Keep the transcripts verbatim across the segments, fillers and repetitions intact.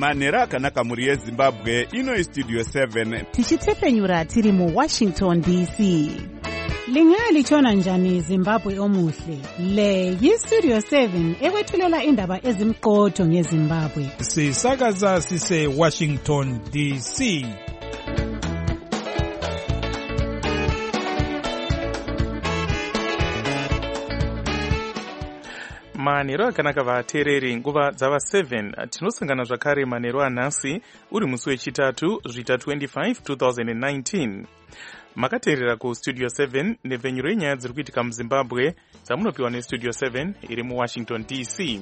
manhero akanaka muri yezimbabwe. Ino istudio seven tichitepfenyura tiri muwashington D C. Lingalitshona njani Zimbabwe omuhle? Le yistudio seven ekwethulela indaba ezimqotho ngeZimbabwe. Sisakaza sise Washington D C. Manhero akanaka vateereri, nguva dzava seven. Tinosangana zvakare manhero anhasi uri musi wechitatu zvita twenty-five twenty nineteen. Makateerera ku Studio seven nepfenyuro yenyaya dziri kuitika muZimbabwe dzamunopiwa neStudio seven iri muWashington D C.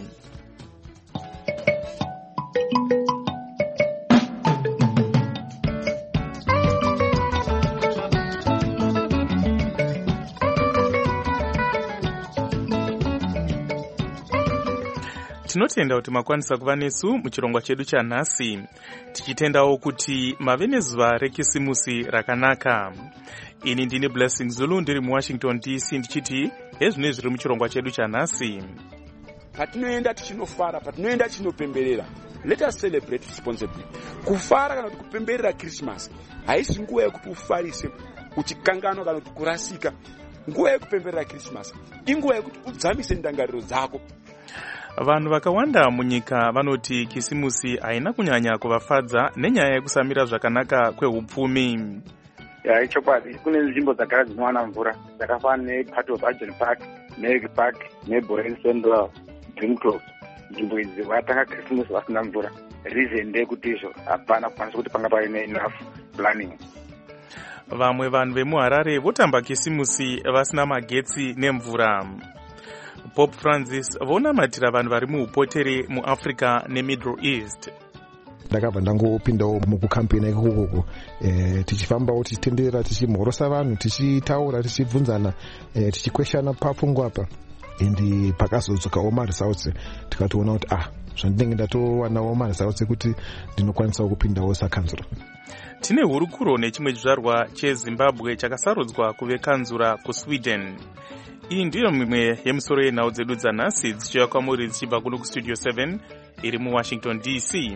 Tinotenda kuti makwanisa kuva nesu muchirongwa chedu chanhasi, tichitendawo kuti mave nezuva rekisimusi rakanaka. Ini ndine Blessing Zulu ndiri muWashington D C ndichiti hezvino zviri muchirongwa chedu chanhasi. Patinoenda tichinofara, patinoenda tichinopemberera, let us celebrate responsibly. Kufara kana kuti kupemberera Christmas haisi nguva yekuti ufarise uchikanganwa kana kuti kurasika. Nguva yekupemberera Christmas inguva yekuti udzamise ndangariro dzako. Vanhu vakawanda munyika vanoti kisimusi haina kunyanya kuvafadza nenyaya yekusamira zvakanaka kwehupfumi. Ya ichokwadi, kune nzvimbo dzagara dzinowana mvura dzakafanana nePart of Argent Park, Merrick Park, neBoren Central, Dreamcroft. Nzvimbo idzi vatanga kisimusi vasina mvura. Reason ndeyekuti izvo hapana kukwanisa kuti panga paine enough planning. Vamwe vanhu vemuHarare votamba kisimusi vasina magetsi nemvura. Pope Francis vonamatira vanhu vari muupotere muAfrica neMiddle East. Ndakabva ndangopindawo mukukampeni ikoko eh tichifambawo tichitendera tichimhorosa vanhu tichitaura tichibvunzana eh tichikweshana papfungwa apa indi pakazodzoka Omar South tikatoona kuti ah zvandinenge ndatowana Omar South kuti ndinokwanisa kupindawo sakanzura. Tine hurukuro nechimwe chizvarwa cheZimbabwe chakasarudzwa kuve kanzura kuSweden. Iyi ndiyo mimwe yemusoro yenhau dzedu dzanhasi dzichiuya kwamuri dzichibva kuno kuStudio seven iri muWashington D C.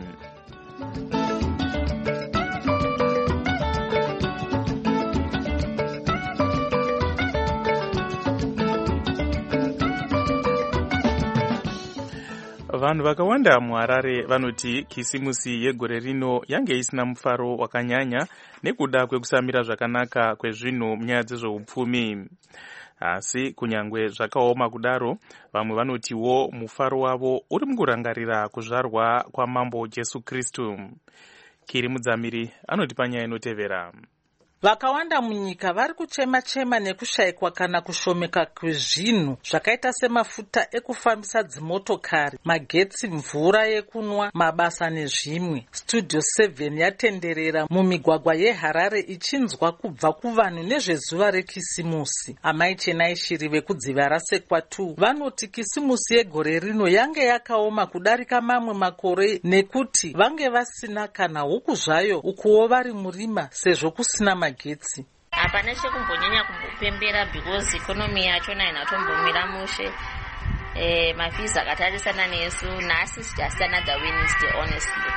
Vanhu vakawanda muHarare vanoti kisimusi yegore rino yange isina mufaro wakanyanya nekuda kwekusamira zvakanaka kwezvinhu munyaya dzezveupfumi. Asi kunyangwe zvakaoma kudaro, vamwe vanotiwo mufaro wavo uri mukurangarira kuzvarwa kwamambo Jesu Kristu. Kiri Mudzamiri anoti panyaya inotevera. Vakawanda munyika vari kuchema-chema nekushayikwa kana kushomeka kwezvinhu zvakaita semafuta ekufambisa dzimotokari, magetsi, mvura yekunwa, mabasa nezvimwe. Studio seven yatenderera mumigwagwa yeHarare ichinzwa kubva kuvanhu nezvezuva rekisimusi. Amai Chenai Shiri vekudziva raSekwatu vanoti kisimusi yegore rino yange yakaoma kudarika mamwe makore nekuti vange vasina kana huku zvayo ukuwo vari murima sezvo kusina magetsi. Hapana chekumbonyanya kumbopembera because economy yachona hainatombombomira mushe. Eh, mafees akatarisana nesu nhasi just another Wednesday honestly.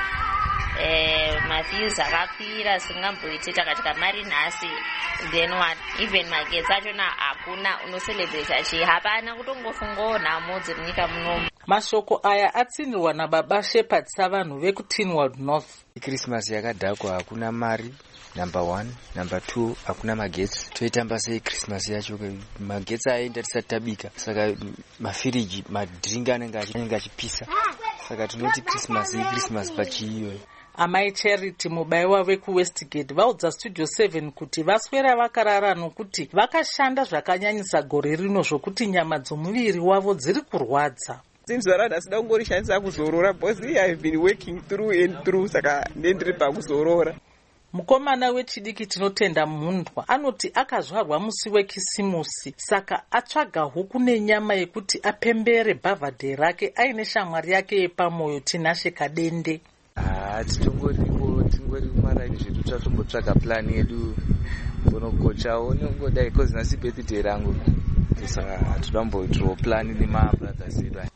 Eh, mafees akakwira singamboitita katika mari nhasi then what even magetsi achona hakuna unocelebrate chi hapana kutongofungawo nhamo dziri munyika munomu. Mashoko aya atsinirwa naBaba Shepherd savanhu vekuTinwald North. Christmas yakadhakwa hakuna mari. Number one, number two, hakuna magetsi. Toitamba sei Christmas yacho magetsi aenda tisati tabika. Saka mafiriji, madringi anenge achipisa. Saka tinoti Christmas iyi Christmas pachiyo. Amai Charity Mubaiwa vekuWestgate vaudza Studio seven kuti vaswera vakarara nokuti vakashanda zvakanyanyisa gore rino zvokuti nyama dzomuviri wavo dziri kurwadza. Since varada sida kungorishandisa kuzorora because I have been working through and through saka ndendiri pakuzorora. Mukomana wechidiki tinotenda Mundwa anoti akazvarwa musi wekisimusi saka atsvaga huku nenyama yekuti apembere bhavhadhe rake aine shamwari yake yepamoyo Tinashe Kadende. Ah, titongoripo tingori kumaraini zvedu tatombotsvaga plan yedu kunogochawo nongodai because nhasi birthday rangu saka todamboitirawo plan nemabrothers edu.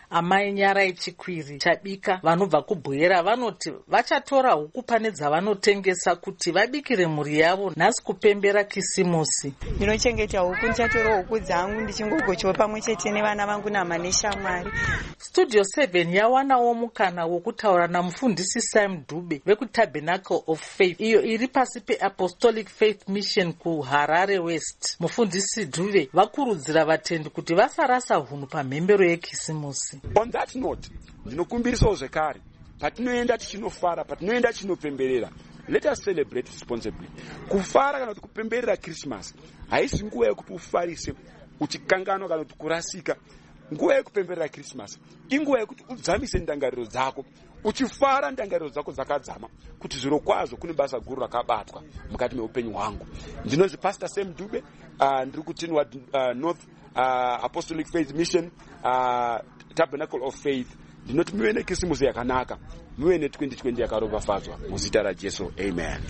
Amai Nyarai Chikwiri Chabika vanobva kubwera vanoti vachatora huku pane dzavanotengesa kuti vabikire mhuri yavo nhasi kupembera Kisimusi. Ndinochengeta huku, ndichatora huku dzangu ndichingogochiwa pamwe chete nevana vangu nama neshamwari. Studio seven yawanawo mukana wokutaura namufundisi Sam Dube vekuTabernacle of Faith iyo iri pasi peApostolic Faith Mission kuHarare West. Mufundisi Dube vakurudzira vatendi kuti vasarasa hunhu pamhembero yeKisimusi. On that note, ndinokumbirisawo zvekare patinoenda tichinofara, patinoenda tichinopemberera, let us celebrate responsibly. Kufara kana kuti kupemberera Christmas haisi nguva yekuti ufarise uchikanganwa kana kuti kurasika. Nguva yekupemberera Christmas inguva yekuti udzamise ndangariro dzako, uchifara ndangariro dzako dzakadzama kuti zviro kwazvo kune basa guru rakabatwa mukati meupenyu hwangu. Ndinozvi Pastor Sam Dube, uh, ndiri kutinwa uh, North uh, Apostolic Faith Mission, uh, Tabernacle of Faith. Ndinoti muve neKrisimusi yakanaka, muve ne-twenty twenty yakaropafadzwa muzita raJesu, amen.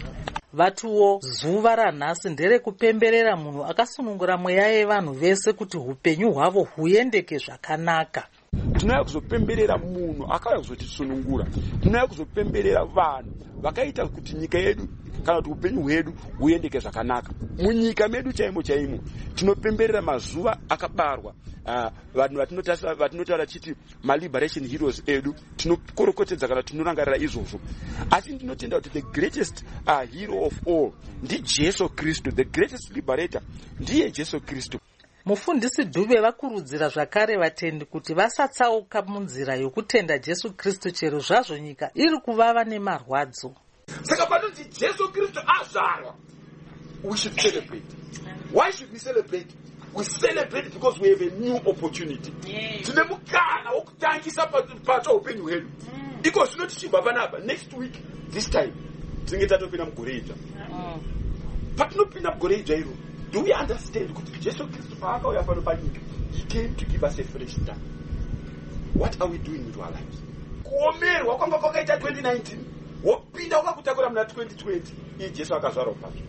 Vatuwo zuva ranhasi nderekupemberera munhu akasunungura mweya yevanhu vese kuti upenyu hwavo huendeke zvakanaka. Tinouya kuzopemberera munhu akauya kuzotisunungura, tinouya kuzopemberera vanhu vakaita kuti nyika yedu kana kuti upenyu hwedu huendeke zvakanaka. Munyika medu chaimo chaimo tinopemberera mazuva akabarwa uh, vanhu vatinotaura vatinotaura chiti ma-liberation heroes edu, tinokorokotedza kana tinorangarira izvozvo. Asi ndinotenda kuti the greatest uh, hero of all ndiJesu Kristu, the greatest liberator ndiye Jesu Kristu. Mufundisi Dube vakurudzira zvakare vatendi kuti vasatsauka munzira yokutenda Jesu Kristu chero zvazvo nyika iri kuvava nemarwadzo. Saka panonzi Jesu Kristu azvarwa, we should celebrate. Why should we celebrate? We celebrate because we have a new opportunity. Tine mukana wokutangisa patsva upenyu hwedu. Iko zvino tichibva panapa next week this time tinenge tatopinda mugore idzva. Patinopinda mugore idzva iro, do we understand kuti Jesu Kristu paakauya pano panyika, he came to give us a fresh start. What are we doing with our lives? Kuomerwa kwanga kwakaita twenty nineteen wopinda wakakutakura muna twenty twenty, iye Jesu akazvarwa pacho.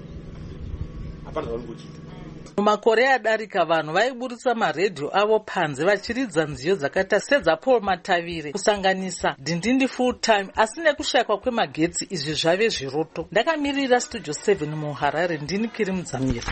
Hapana zvaungochita. Mumakore adarika vanhu vaiburitsa maredhiyo avo panze vachiridza nziyo dzakaita sedzaPaul Matavire kusanganisa Dindindi Full Time, asi nekushayikwa kwemagetsi izvi zvave zviroto. Ndakamirira Studio seven muHarare, ndini Kiri Mudzamira.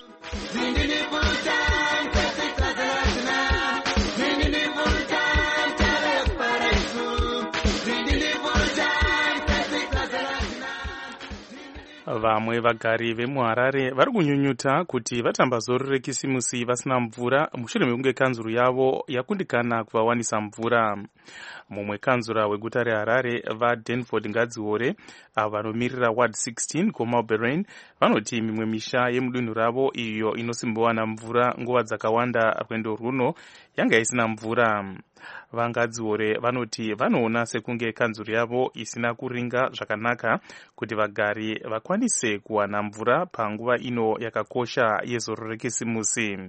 Vamwe vagari vemuHarare vari kunyunyuta kuti vatambazoro reKisimusi vasina mvura mushure mekunge kanzuru yavo yakundikana kuvawanisa mvura. Mumwe kanzura weguta reHarare vaDenford Ngadziore avo vanomirira Ward sixteen kuMalberain vanoti mimwe misha yemudunhu ravo iyo inosimbowana mvura nguva dzakawanda rwendo runo yanga isina mvura. Vangadziore vanoti vanoona sekunge kanzuru yavo isina kuringa zvakanaka kuti vagari vakwanise kuwana mvura panguva ino yakakosha yezoro reKisimusi.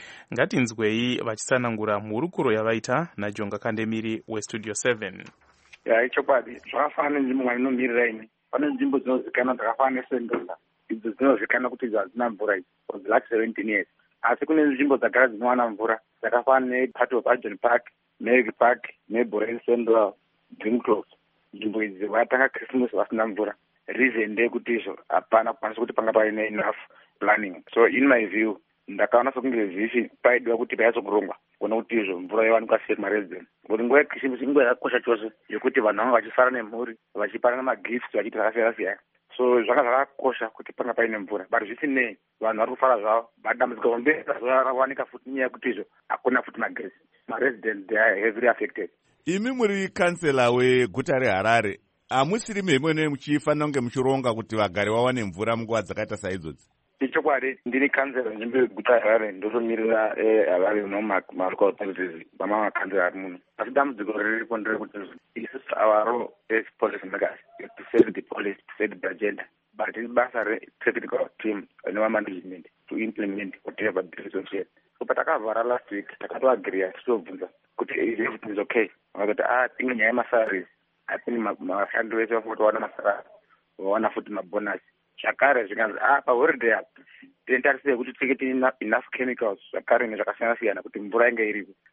Ngatinzwei vachitsanangura mhurukuro yavaita naJonga Kandemiri weStudio seven. Ya ichokwadi zvakafanana nzvimbo mwainomiririra ine, pane nzvimbo dzinozikanwa dzakafanana neSendola, idzo dzinozikanwa kuti hadzina mvura idzi for the last seventeen years. Asi kune nzvimbo dzagara dzinowana mvura dzakafanana nePart of Argent Park, Meg Park, neBoren Sendola, Dreamclose. Nzvimbo idzi vatanga Christmas vasina mvura. Reason ndeyekuti izvo hapana kukwanisa kuti panga paine enough planning. So in my view, ndakaona sekunge zifi paidiwa kuti paizokurongwa kuona kuti izvo mvura yawanikwa sei kumaresident. Ngekuti nguva yeKrisimusi inguva yakakosha chose yekuti vanhu vanga vachifara nemhuri, vachipanana magifts, vachiita zvakasiyana siyana. So zvanga zvakakosha kuti panga paine mvura. But zvisinei vanhu vari kufara zvavo, but dambudziko hombe rawanika futi nyaya yekuti izvo hakuna futi magesi. Maresident they are heavily affected. Imi muri kansela weguta reHarare, hamusiri memwene muchifanira kunge muchironga kuti vagari vawane mvura munguva dzakaita saidzodzi? Ichokwadi ndini kansela nzvimbo yeguta reHarare, ndotomirira Harare malocal authorities pamwe makansela ari muno. Asi dambudziko riripo nderekuti isusu our role as police makers is to save the police, to save the agenda, but ibasa re-technical team inova management to implement whatever the resolution. So patakavhara last week takatoagreea tichitobvunza kuti everything is okay. Vakati ah tinge nyaya yemasalarisi apini mashandi vese vakutowana masalari vawana futi mabonasi. Zvakare zvikanzi ah paholiday apa tentarisire kuti tikete enough chemicals zvakare nezvakasiyana siyana kuti mvura inge iripo.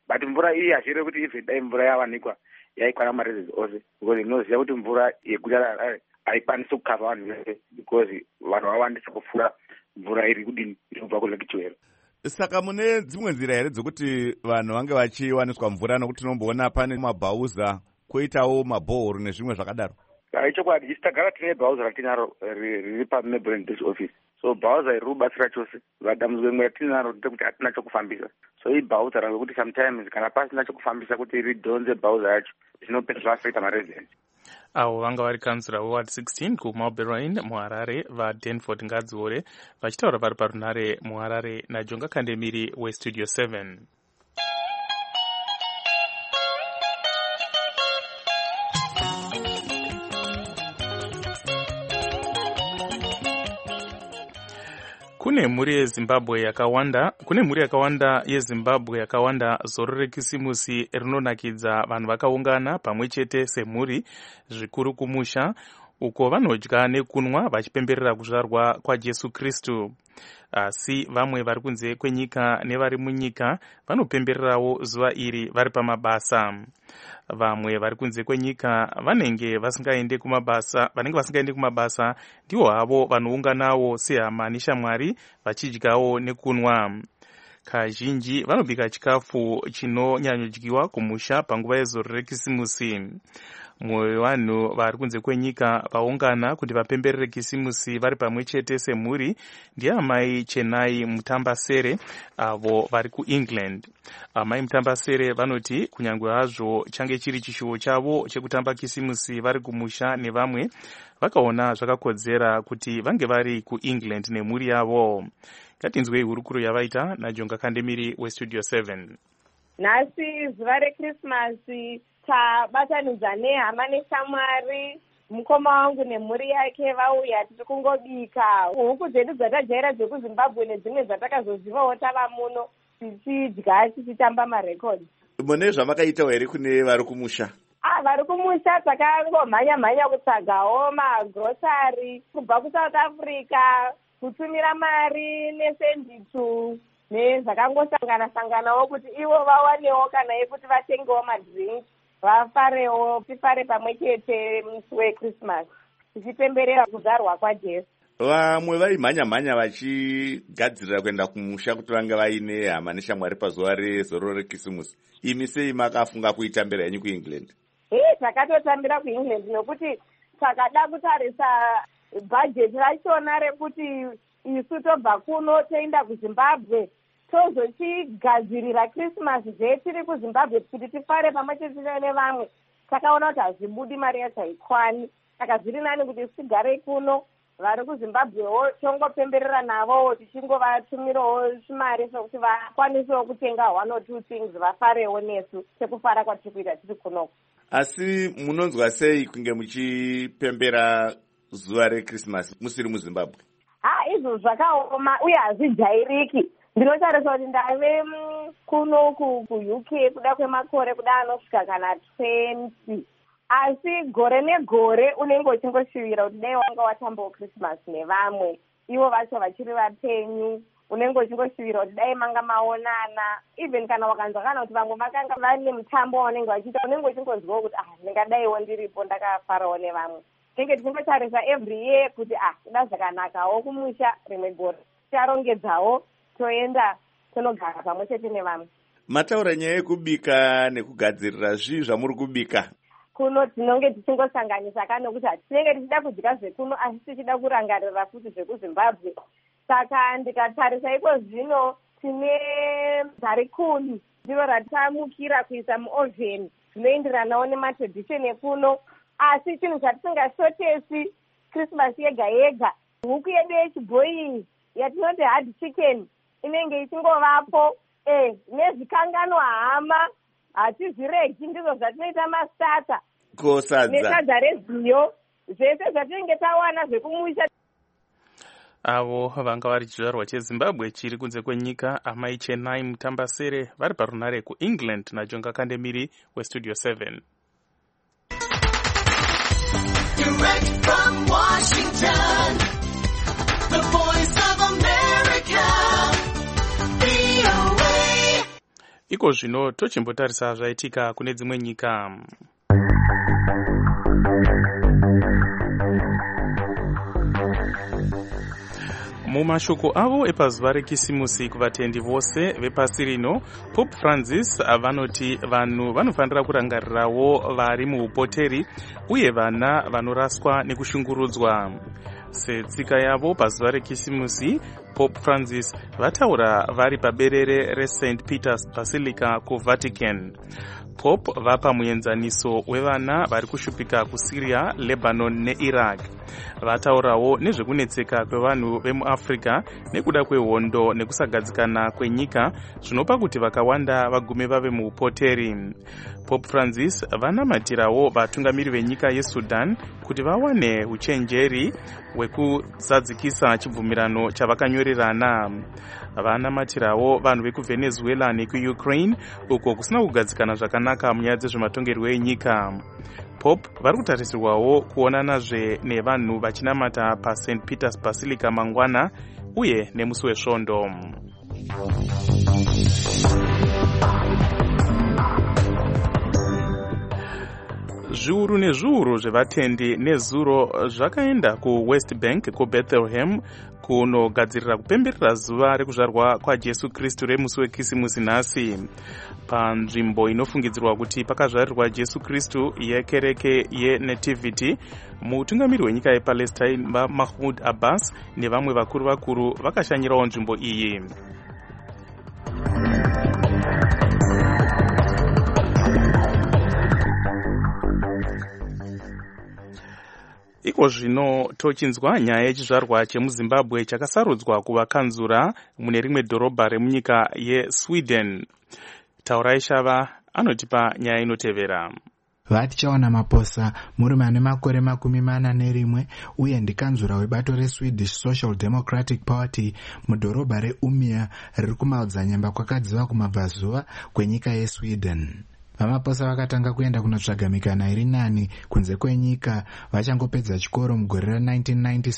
but mvura iyi hazviri kuti even dai mvura yawanikwa yaikwana marezes ose because inoziva kuti mvura yeguta raHarare haikwanisi kukava vanhu vese because vanhu vawandisa kupfuura mvura iri kudini iri kubva kulake Chiwero. Saka mune dzimwe nzira here dzokuti vanhu vange vachiwaniswa mvura, nokuti tinomboona pane mabhauza kwoitawo mabhohoro nezvimwe zvakadaro? Chokwadi isi tagara tine bhauza ratinaro riri paNeighboring District Office. So bhauza iri kubatsira chose. Vadambudziko rimwe ratinaro ndekuti hatina chokufambisa. So i bhauza rangekuti sometimes kana pasina chokufambisa kuti ridhonze bhauza yacho zvinopedzwa zvaafekta maresidents. Avo vanga vari kansura weward sixteen kuMalberain muHarare vaDanford Ngadziore vachitaura vari parunhare muHarare naJonga Kandemiri weStudio seven. Kune mhuri yeZimbabwe yakawanda, kune mhuri yakawanda yeZimbabwe yakawanda zoro rekisimusi rinonakidza vanhu vakaungana pamwe chete semhuri zvikuru kumusha uko vanodya nekunwa vachipemberera kuzvarwa kwaJesu Kristu. Asi vamwe vari kunze kwenyika nevari munyika vanopembererawo zuva iri vari pamabasa. Vamwe vari kunze kwenyika vanenge vasingaende kumabasa, vanenge vasingaende kumabasa ndiwo havo vanounganawo sehama neshamwari vachidyawo nekunwa. Kazhinji vanobika chikafu chinonyanyodyiwa kumusha panguva yezoro rekisimusi. Mumwe wevanhu vari kunze kwenyika vaungana kuti vapemberere kisimusi vari pamwe chete semhuri ndiye amai Chenai Mutambasere avo vari kuEngland. Amai Mutambasere vanoti kunyange hazvo change chiri chishuvo chavo chekutamba kisimusi vari kumusha nevamwe, vakaona zvakakodzera kuti vange vari kuEngland nemhuri yavo. Ngatinzwei hurukuro yavaita naJonga Kandemiri weStudio seven. Nhasi zuva reKrismasi tabatanidza nehama neshamwari, mukoma wangu nemhuri yake vauya tiri kungobika huku dzedu dzatajaira dzekuZimbabwe nedzimwe dzatakazozivawo tava muno tichidya tichitamba marekodhi. Mune zvamakaitawo here kune vari kumusha? Ah, vari kumusha takangomhanya mhanya kutsvagawo magrosari kubva kuSouth Africa, kutumira mari nesenditu nezvakangosangana sanganawo kuti ivo vawanewo kana yekuti vatengewo madrink vafarewo, tifare pamwe chete musi weChristmas tichipemberera kuzvarwa kwaJesu. Vamwe vaimhanya mhanya vachigadzirira kuenda kumusha kuti vange vaine hama neshamwari pazuva rezoro rekisimusi. Imi sei makafunga kuitambira henyu kuEngland? Eh, takatotambira kuEngland nokuti takada kutarisa bhajeti rachona rekuti isu tobva kuno toenda kuZimbabwe tozochigadzirira Christmas zvetiri kuZimbabwe kuti tifare pamwe chete nevamwe. Takaona kuti hazvibudi mari yacho haikwani, saka zviri nani kuti tigare kuno, vari kuZimbabwewo tongopemberera navo tichingovatumirawo zvimari zvokuti vakwanisewo kutenga one or two things vafarewo nesu sekufara kwatiri kuita tiri kunoko. Asi munonzwa sei kunge muchipembera zuva reKrismasi musiri muZimbabwe? Ha, izvo zvakaoma uye hazvijairiki. Ndinotarisa kuti ndave kuno kuUK kuda kwemakore kuda anosvika kana twenty. Asi gore negore unenge uchingoshuvira kuti dai wanga watambawo Christmas nevamwe, ivo vacho vachiri vapenyu, unenge uchingoshuvira kuti dai manga maonana. Even kana wakanzwa kana kuti vamwe vakanga vane mutambo wavanenge vachiita, unenge uchingonzwawo kuti ah, ndingadaiwo ndiripo ndakafarawo nevamwe. Tinenge tichingotarisa every year kuti ah, kuda zvakanakawo kumusha rimwe gore tarongedzawo toenda tonogara pamwe chete nevamwe. Mataura nyaya yekubika nekugadzirira zvii zvamuri kubika? Kuno tinonge tichingosanganisa kana nokuti tinenge tichida kudya zvekuno asi tichida kurangarira futi zvekuZimbabwe. Saka ndikatarisa iko zvino tine dharikuni ndiro ratamukira kuisa muoven zvinoenderanawo nematradisheni ekuno, asi chinhu chatisingashotesi Christmas yega yega huku yedu yechibhoyi yatinoti hard chicken inenge ichingovapo, eh, nezvikanganwa hama hatizviregi, ndizvo zvatinoita masata nesadza reziyo, zvese zvatinenge tawana zvekumusha. Avo vanga vari chizvarwa cheZimbabwe chiri kunze kwenyika, amai Chenai Mutambasere vari parunhare kuEngland naJonga Kandemiri weStudio seven. Direct from Washington, the voice of America, V O A. Iko zvino tochimbotarisa zvaitika kune dzimwe nyika. Mumashoko avo epazuva rekisimusi kuvatendi vose vepasi rino, Pope Francis vanoti vanhu vanofanira kurangarirawo vari muupoteri uye vana vanoraswa nekushungurudzwa. Setsika yavo pazuva rekisimusi, Pope Francis vataura vari paberere reSaint Peter's Basilica kuVatican. Pope vapa muenzaniso wevana vari kushupika kuSyria, Lebanon neIraq. Vataurawo nezvekunetseka kwevanhu vemuAfrica nekuda kwehondo nekusagadzikana kwenyika zvinopa kuti vakawanda vagume vave muupoteri. Pope Francis vanamatirawo vatungamiri venyika yeSudan kuti vawane uchenjeri hwekuzadzikisa chibvumirano chavakanyorerana. Vanamatirawo vanhu vekuVenezuela nekuUkraine uko kusina kugadzikana zvakanaka munyaya dzezvematongerwo enyika. Pope vari kutarisirwawo kuonanazve nevanhu vachinamata paSaint Peter's Basilica mangwana uye nemusi wesvondo. Zviuru nezviuru zvevatendi nezuro zvakaenda kuWest Bank kuBethlehem kunogadzirira kupemberera zuva rekuzvarwa kwaJesu Kristu remusi wekisimusi nhasi. Panzvimbo inofungidzirwa kuti pakazvarirwa Jesu Kristu yekereke yeNativity, mutungamiri wenyika yePalestine vaMahmoud Abbas nevamwe vakuru vakuru vakashanyirawo nzvimbo iyi. Iko zvino tochinzwa nyaya yechizvarwa chemuZimbabwe chakasarudzwa kuva kanzura mune rimwe dhorobha remunyika yeSweden. Taurai Shava anotipa nyaya inotevera. Vatichaona Maposa, murume ane makore makumi mana nerimwe uye ndikanzura webato reSwedish Social Democratic Party mudhorobha reUmeå riri kumaodzanyemba kwakadziva kumabvazuva kwenyika yeSweden. Vamaposa vakatanga kuenda kunotsvaga mikana iri nani kunze kwenyika vachangopedza chikoro mugore ra1997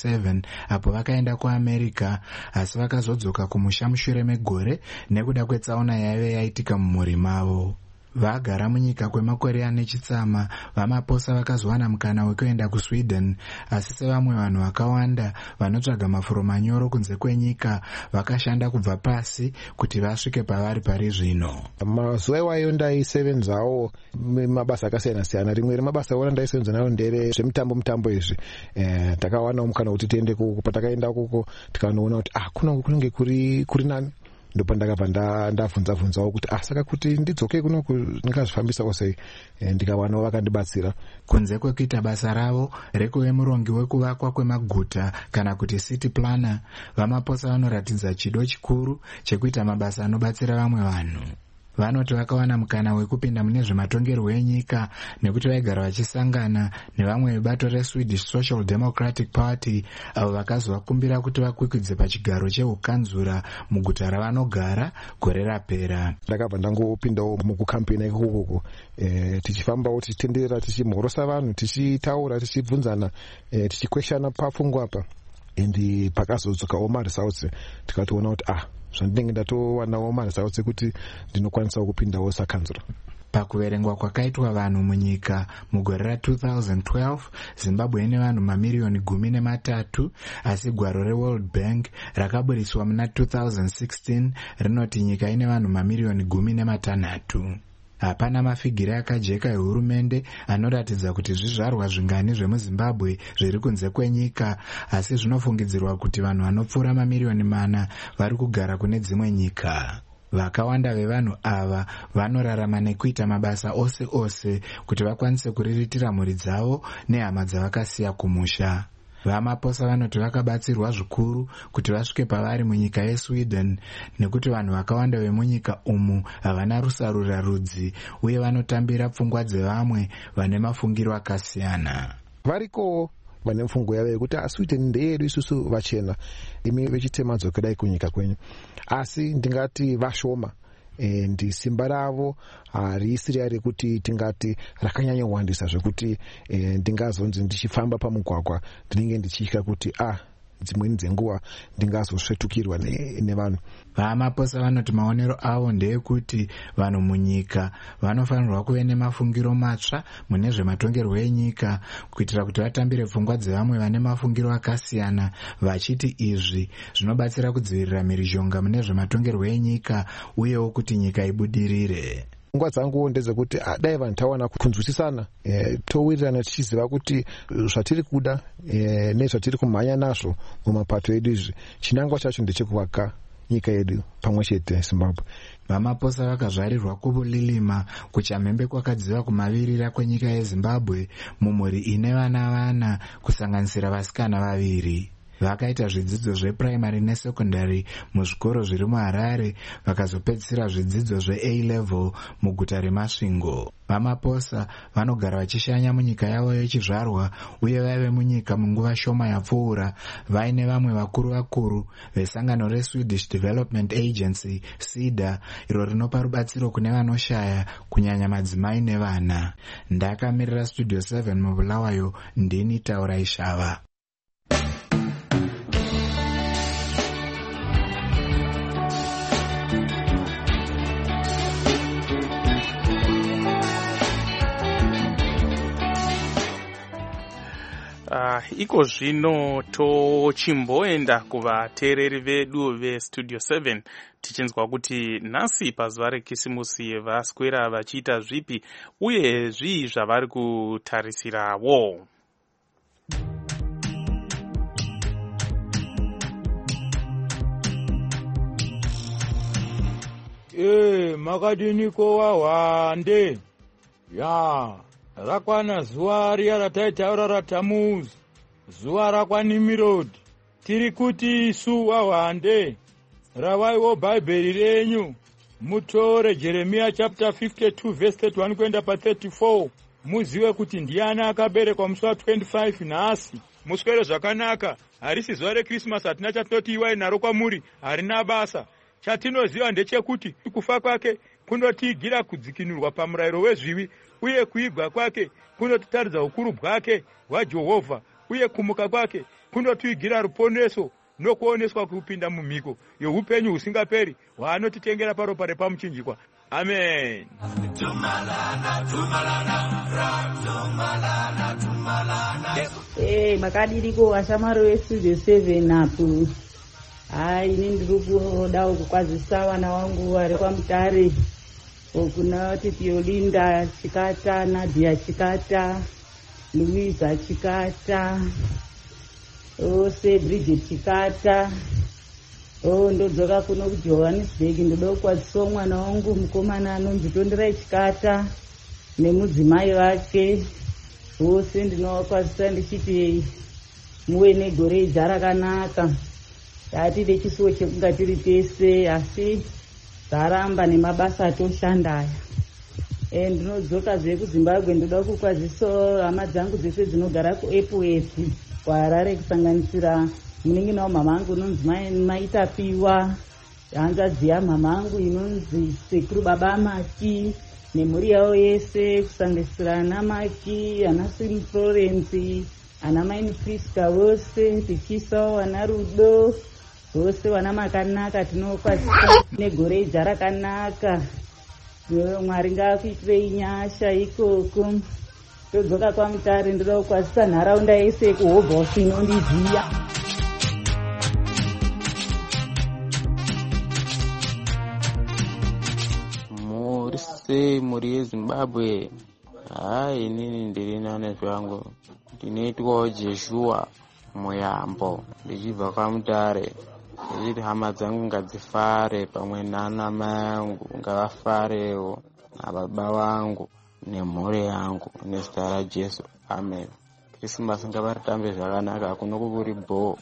apo vakaenda kuAmerica, asi vakazodzoka kumusha mushure megore nekuda kwetsaona yaive yaitika mumhuri mavo. Vagara munyika kwemakore ane chitsama, vamaposa vakazowana mukana wekuenda kuSweden, asi sevamwe vanhu vakawanda vanotsvaga mafuro manyoro kunze kwenyika vakashanda kubva pasi kuti vasvike pavari pari zvino. Mazuva iwayo ndaisevenzawo mabasa akasiyana-siyana. Rimwe remabasa aona ndaisevenza nayo ndere zvemitambo mitambo izvi. Eh, takawanawo mukana kuti tiende kuko, patakaenda kuko tikanoona kuti ah kuno kunenge kuri kuri nani. Ndipo ndakabva ndabvunza bvunzawo kuti ah saka kuti ndidzoke kuno ndingazvifambisa sei, ndikawanawo vakandibatsira. Kunze kwekuita basa ravo rekuve murongi wekuvakwa kwemaguta kana kuti city planner, vamaposa vanoratidza chido chikuru chekuita mabasa anobatsira vamwe vanhu. Vanoti vakawana mukana wekupinda mune zvematongerwo enyika nekuti vaigara vachisangana nevamwe vebato reSwedish Social Democratic Party avo vakazovakumbira kuti vakwikvidze pachigaro cheukanzura muguta ravanogara gore rapera. Ndakabva ndangopindawo mukukampeni ikoko, eh, tichifambawo tichitenderera tichimhorosa vanhu tichitaura tichibvunzana, eh, tichikweshana papfungwa apa. Endi pakazodzokawo maresults tikatoona kuti ah zvandinenge ndatowanawo maresults kuti ndinokwanisa kupindawo sakanzura. Pakuverengwa kwakaitwa vanhu munyika mugore ra2012, Zimbabwe ine vanhu mamiriyoni gumi nematatu, asi gwaro reWorld Bank rakaburiswa muna twenty sixteen rinoti nyika ine vanhu mamiriyoni gumi nematanhatu. Hapana mafigiri akajeka ehurumende anoratidza kuti zvizvarwa zvingani zvemuZimbabwe zviri kunze kwenyika, asi zvinofungidzirwa kuti vanhu vanopfuura mamiriyoni mana vari kugara kune dzimwe nyika. Vakawanda vevanhu ava vanorarama nekuita mabasa ose ose kuti vakwanise kuriritira mhuri dzavo nehama dzavakasiya kumusha. Vamaposa vanoti vakabatsirwa zvikuru kuti vasvike pavari munyika yeSweden nekuti vanhu vakawanda vemunyika umu havana rusarura rudzi uye vanotambira pfungwa dzevamwe vane mafungiro akasiyana. Variko vane mfungo yavo yekuti aSweden ndeyedu isusu vachena, imi vechitema dzokudai kunyika kwenyu. Asi ndingati vashoma. E, ndi simba ravo harisi riya rekuti tingati rakanyanyowandisa zvekuti e, ndingazonzi ndichifamba pamugwagwa ndinenge ndichitya kuti ah dzimweni dzenguva ndingazosvetukirwa nevanhu. Vamaposa vanoti maonero avo ndeyekuti vanhu munyika vanofanirwa kuve nemafungiro matsva mune zvematongerwo enyika kuitira kuti vatambire pfungwa dzevamwe vane mafungiro akasiyana, vachiti izvi zvinobatsira kudzivirira mhirizhonga mune zvematongerwo enyika uyewo kuti nyika ibudirire. Nguva dzangu ndedzekuti dai vanhu tawana kunzwisisana, e, towirirana tichiziva kuti zvatiri kuda e, nezvatiri kumhanya nazvo mumapato edu izvi chinangwa chacho ndechekuvaka nyika yedu pamwe chete Zimbabwe. Vamaposa vakazvarirwa kuvulilima kuchamhembe kwakadziva kumavirira kwenyika yeZimbabwe mumhuri ine vana vana kusanganisira vasikana vaviri. Vakaita zvidzidzo zveprimary nesekondari muzvikoro zviri muHarare vakazopedzisira zvidzidzo zveA level muguta reMasvingo. Vamaposa vanogara vachishanya munyika yavo yechizvarwa uye vaive munyika munguva shoma yapfuura vaine vamwe vakuru vakuru vesangano reSwedish Development Agency SIDA iro rinopa rubatsiro kune vanoshaya kunyanya madzimai nevana. Ndakamirira Studio seven mubulawayo ndini Taura Ishava. Uh, iko zvino tochimboenda kuvateereri vedu veStudio seven tichinzwa kuti nhasi pazuva rekisimusi vaswera vachiita zvipi uye zvii zvavari kutarisirawo. Eh, makadiniko wahwande ya rakwana zuva riya rataitaura raTamuzi, zuva rakwanimirodi. Tiri kuti isu wahwande ravaiwo bhaibheri renyu mutore Jeremiah chapter fifty-two verse thirty-one kuenda pa thirty-four muzive kuti ndiani akaberekwa musi wa twenty-five nhasi. Muswere zvakanaka, harisi zuva reKrismasi, hatina chatinoti iwai naro kwamuri, harina basa. Chatinoziva ndechekuti kufa kwake kunotiigira kudzikinurwa pamurayiro wezvivi uye kuigwa kwake kunotitaridza ukuru bwake hwaJehovha uye kumuka kwake kunotiigira ruponeso nokuoneswa kupinda mumhiko youpenyu husingaperi hwaanotitengera paropa repamuchinjikwa. Amen. Tumalana, tumalana, tumalana, tumalana. Eh, makadiriko ashamari weStudio seven apo. Hai, ini ndiri kuda kukwazisa vana vangu vari kwaMutare, kuna Titi Yolinda Chikata, Nadia Chikata, Louisa Chikata, ose Bridget Chikata. Oh, ndodzoka kuno kuJohannesburg, ndoda kukwazisa mwana wangu mukomana anonzi Tonderai Chikata nemudzimai wake. Vose ndinovakwazisa ndichiti muwe negore idzva rakanaka. Tatide chisuwo chekunga tiri tese, asi zaramba nemabasa atoshandaya. E, ndinodzoka zve kuZimbabwe, ndoda kukwazisa hama dzangu dzese dzinogara kuEpworth kuHarare, kusanganisira munin'ina wamama angu inonzi Maitapiwa, hanzvadzi yamama angu inonzi Sekuru Baba Maki nemhuri yavo yese, kusanganisira ana Maki, ana Sim Florence, ana Maini Priska, vose tichisawo ana Rudo, vose vana makanaka. Tinokwazisa negore idzva rakanaka, Mwari ngaakuitirei nyasha ikoko. Todzoka kwaMutare, ndoda kukwazisa nharaunda yese yekuHobhosi inondiziya. Muri sei, muri yeZimbabwe? Hai, inini ndiri nane zvangu, ndinoitwawo Jeshua Muyambo, ndichibva kwaMutare. Ndichiti hama dzangu ngadzifare pamwe nana mai angu, ngavafarewo nababa vangu nemhuri yangu nezita raJesu. Amen. Krismasi ngavaritambe zvakanaka, hakuna kuri bho.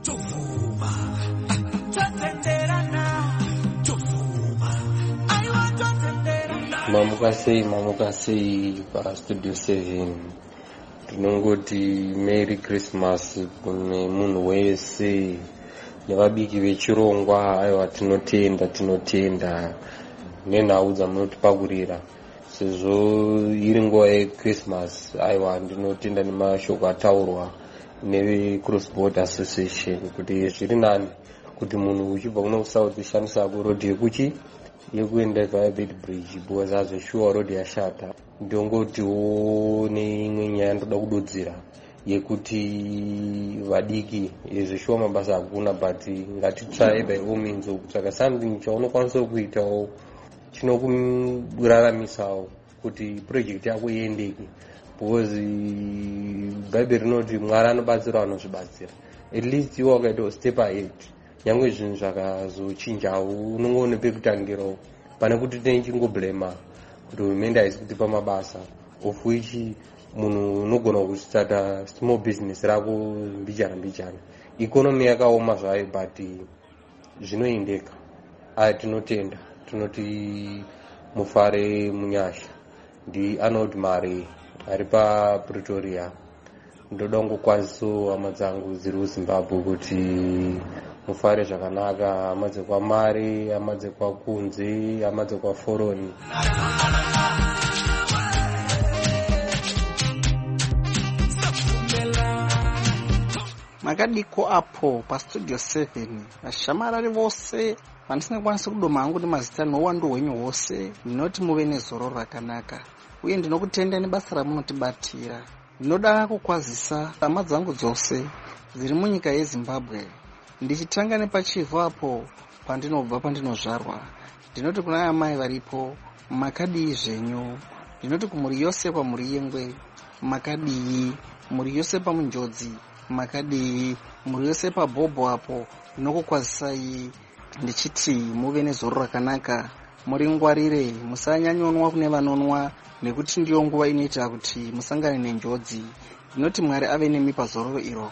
Mamuka sei, mamuka sei paStudio seven. Tinongoti Merry Christmas kune munhu wese nevabiki vechirongwa. Aiwa, tinotenda tinotenda nenhau dzamunotipakurira sezvo iri nguva yeChristmas. Aiwa, ndinotenda nemashoko ataurwa necross border association kuti zviri nani kuti munhu uchibva kuno kusouth kushandisa kurodhi yekuchi yekuenda Viaduct Bridge because azoshuwa rodhi yashata. Ndongotiwo neimwe nyaya ndoda kududzira yekuti vadiki izvishuwa mabasa hakuna but ngatitry by all means kutsvaka something chaunokwanisa kuitawo chinokuraramisawo kuti project yako iendeke because Bible rinoti Mwari anobatsira anozvibatsira. At least iwe wakaitawo step ahead nyangwe zvinhu zvakazochinjawo unongoone pekutangirawo pane kuti tine chingoblema kuti hurumende haisi kutipa mabasa of which munhu unogona kustarta small business rako mbichana mbichana. Economy yakaoma zvayo but zvinoendeka. Aya tinotenda tinoti mufare munyasha. Ndi Arnold Mare ari paPretoria. Ndoda kungokwazisawo hama dzangu dziri kuZimbabwe kuti mufare zvakanaka, hama dzekwaMare, hama dzekwaKunze, hama dzekwaForoni. Makadiko apo pastudio seven vashamarari vose vandisingakwanisi kudoma hangu nemazita nowando hwenyu hwose. Ndinoti muve nezoro rakanaka uye ndinokutenda nebasa ramunotibatira. Ndinoda kukwazisa hama dzangu dzose dziri munyika yeZimbabwe, ndichitanga nepachivu apo pandinobva pandinozvarwa. Ndinoti kuna amai varipo makadii zvenyu. Ndinoti kumhuri yose pamhuri yengwe makadii, mhuri yose pamunjodzi makadii, mhuri yose pabhobho apo ndinokukwazisai ndichiti muve nezoro rakanaka, muri ngwarire, musanyanyonwa kune vanonwa nekuti ndiyo nguva inoita kuti musangane nenjodzi. Ndinoti Mwari ave nemi pazororo iro.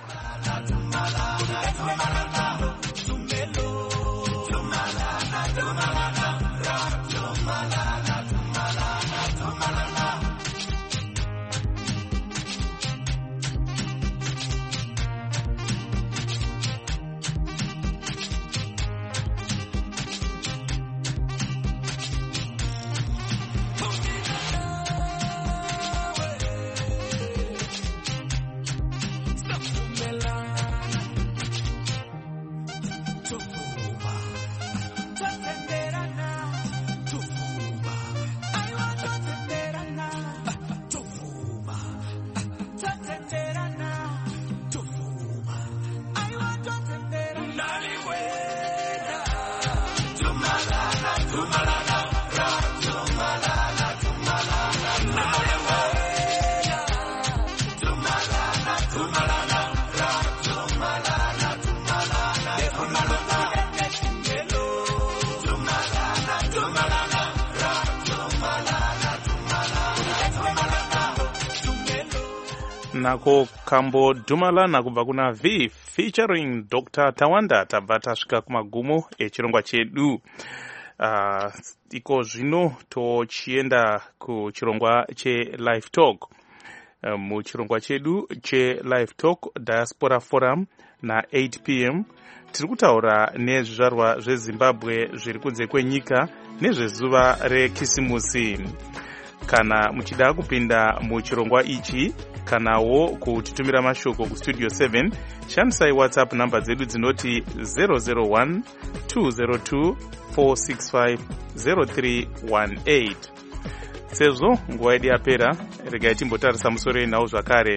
Nako Kambo Dumalana kubva kuna V featuring Doctor Tawanda. Tabva tasvika kumagumo echirongwa chedu. Uh, iko zvino tochienda kuchirongwa cheLive Talk. Uh, muchirongwa chedu cheLive Talk Diaspora Forum na eight p m tiri kutaura nezvizvarwa zveZimbabwe zviri kunze kwenyika nezvezuva rekisimusi. Kana muchida kupinda muchirongwa ichi kanawo kutitumira mashoko kustudio seven, shandisai WhatsApp namba dzedu dzinoti zero zero one two zero two four six five zero three one eight. Sezvo nguva yedu yapera, regai timbotarisa musoro yenhau zvakare.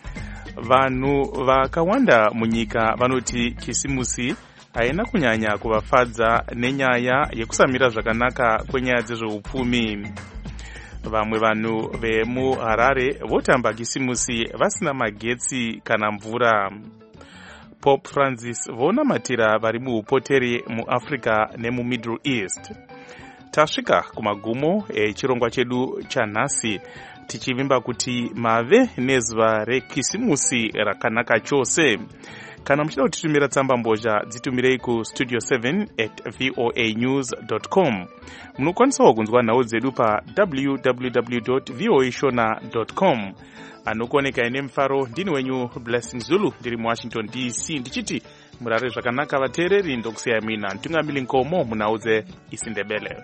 Vanhu vakawanda munyika vanoti kisimusi haina kunyanya kuvafadza nenyaya yekusamira zvakanaka kwenyaya dzezveupfumi. Vamwe vanhu vemuHarare votamba kisimusi vasina magetsi kana mvura. Pope Francis vonamatira vari muupoteri muAfrica nemuMiddle East. Tasvika kumagumo echirongwa chedu chanhasi tichivimba kuti mave nezuva rekisimusi rakanaka chose. Kana muchida kutitumira tsamba mbozha dzitumirei ku studio seven at voa news dot com. Munokwanisawo kunzwa nhau dzedu pa w w w dot voa shona dot com. Anokuoneka ine mfaro ndini wenyu Blessing Zulu ndiri muWashington D C ndichiti murare zvakanaka vateereri. Ndokusiyai mina Ntungamili Nkomo munhau dzeIsindebele.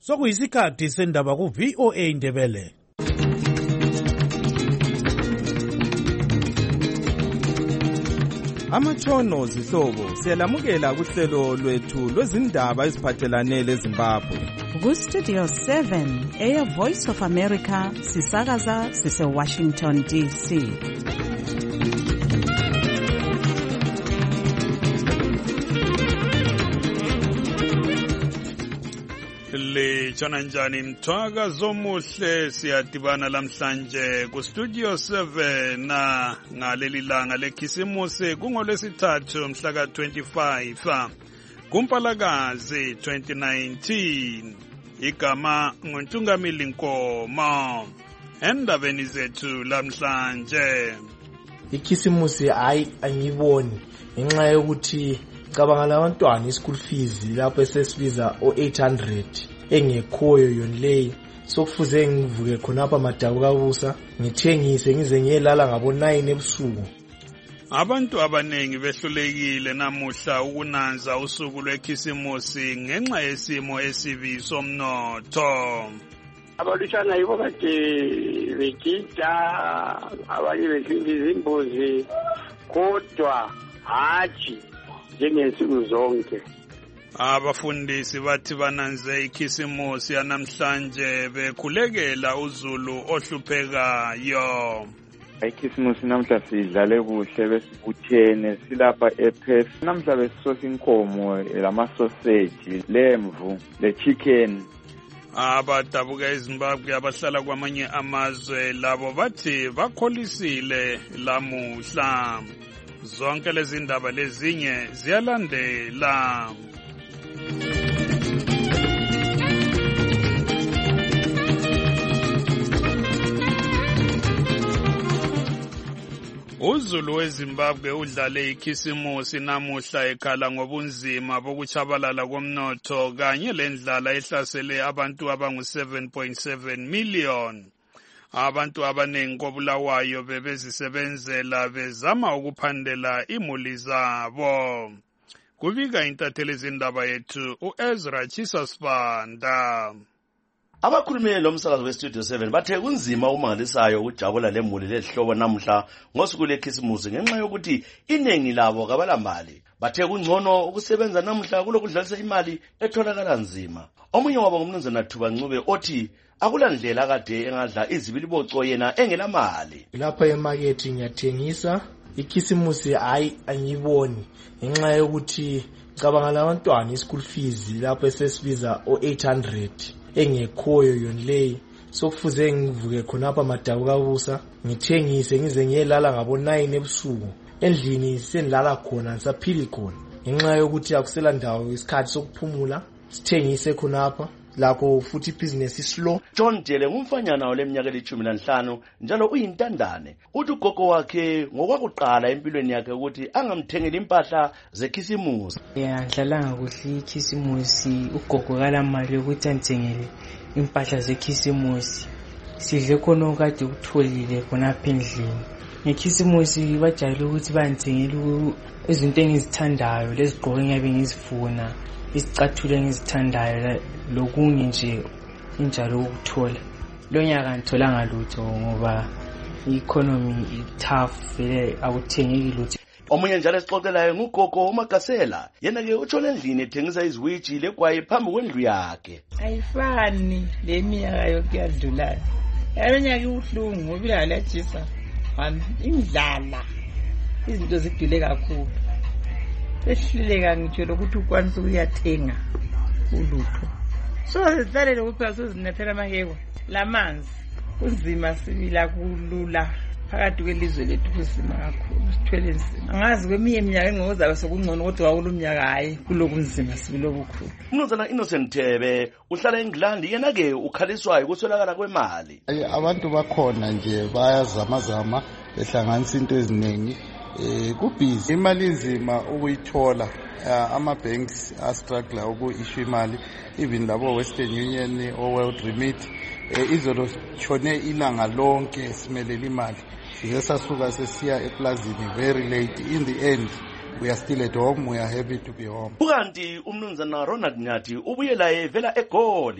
sokuyisikhathi sendaba ku-V O A Ndebele. Amatshono zihlobo siyalamukela kuhlelo lwethu lwezindaba eziphathelane leZimbabwe. Ku-Studio seven, Air Voice of America, sisakaza sise-Washington D C. Litshana njani mthwaka zomuhle siyadibana lamhlanje ku Studio seven na ngaleli langa lekhisimusi kungolwesithathu mhla ka twenty-five kuMpalakazi twenty nineteen. Igama nguNtungamili Nkomo. Endabeni zethu lamhlanje, ikhisimusi hayi angiboni ngenxa yokuthi cabanga labantwana ischool fees lapho esesibiza o eight hundred engekhoyo yonleyo, sokufuze ngivuke khonapha madabu kabusa ngithengise ngize ngiyelala ngabo nine ebusuku. Abantu abanengi behlulekile namuhla ukunanza usuku lwekhisimusi ngenxa yesimo esibi somnotho. Abalutshana yibo kade begida, abanye behlinza izimbuzi, kodwa hatshi njengensuku zonke. Abafundisi bathi bananze ikhisimusi yanamhlanje bekhulekela uzulu ohluphekayo. Ikhisimusi namhla sidlale kuhle besibuthene silapha ePerth. Namhla besisosa inkomo lamasoseji, lemvu, lechicken. Abadabuka eZimbabwe abahlala kwamanye amazwe labo bathi bakholisile lamuhla. Zonke lezi ndaba lezinye ziyalandela. Uzulu weZimbabwe udlale ikhisimusi namuhla ekhala ngobunzima bokuchabalala komnotho kanye lendlala ehlasele abantu abangu seven point seven million. Abantu abanengi kobulawayo bebezisebenzela bezama ukuphandela imuli zabo. Kubika intatheli zindaba yethu uEzra Chisasbanda. Abakhulumeli lomsakazo weStudio seven bathe kunzima umangalisayo ukujabula lemuli lehlobo namuhla ngosuku lekhisimusi ngenxa yokuthi iningi labo kabala mali. Bathe kungcono ukusebenza namuhla kulokudlalisa imali etholakala nzima. Omunye wabo ngumnumzana Thuba Ncube othi akulandlela kade engadla izibiliboco yena engelamali. Lapha emarket ngiyathengisa ikhisimusi hayi angiboni ngenxa yokuthi cabanga labantwana ischool fees lapho esesibiza o eight hundred engekhoyo yonleyo, sokufuze ngivuke khonapha madabu kabusa ngithengise ngize ngiyelala ngabo nine ebusuku. Endlini senilala khona ngisaphili khona ngenxa yokuthi akusela ndawo isikhathi sokuphumula sithengise khonapha lakho futhi business islow. John Dele ngumfanyana oleminyaka elithumi nanhlanu njalo uyintandane. Uthi ugogo wakhe ngokwakuqala empilweni yakhe ukuthi angamthengeli impahla zekhisimusi. Yadlalanga kuhle ikhisimusi, ugogo kalamali ukuthi anthengele impahla zekhisimusi. Sidle khona okade ukutholile khona apha endlini. Ngekhisimusi bajayele ukuthi banthengele izinto engizithandayo lezigqoko engiyabe ngizifuna, izicathulo engizithandayo lokunye nje injalo ukuthola. Lo nyaka ngitholanga lutho ngoba i-economy i-tough vele akuthengeki lutho. Omunye njalo esixoxelayo ngugogo uMagasela, yena ke utshona endlini ethengisa iziwiji legwayi phambi kwendlu yakhe. Ayifani le minyaka yokuyadlulayo. Yaminyaka ibuhlungu ngoba iyalatshisa indlala, izinto zidule kakhulu. Sehluleka ngitsho lokuthi ukwanisa ukuyathenga ulutho. So sizalele kuphela sizinathela amaheko lamanzi kunzima sibila kulula phakathi kwelizwe lethu kusima kakhulu sithwele nzima. Angazi kweminye iminyaka engozabe sokungcono kodwa kulomnyaka hayi kulokunzima sibilo bukhulu. Mnumzana Innocent Thebe uhlala eNgilandi, yena ke ukhaliswayo kuswelakala kwemali. Abantu bakhona nje bayazamazama behlanganisa into eziningi. Eh kubhizi imali nzima ukuyithola. Ama banks a struggle uku-issue imali, even labo Western Union or World Remit izolo chone ilanga lonke simelela imali. Siye sasuka sesiya eplazini very late. In the end we are still at home, we are happy to be home. Ukanti umnumzana Ronald Nyathi ubuye la evela eGoli.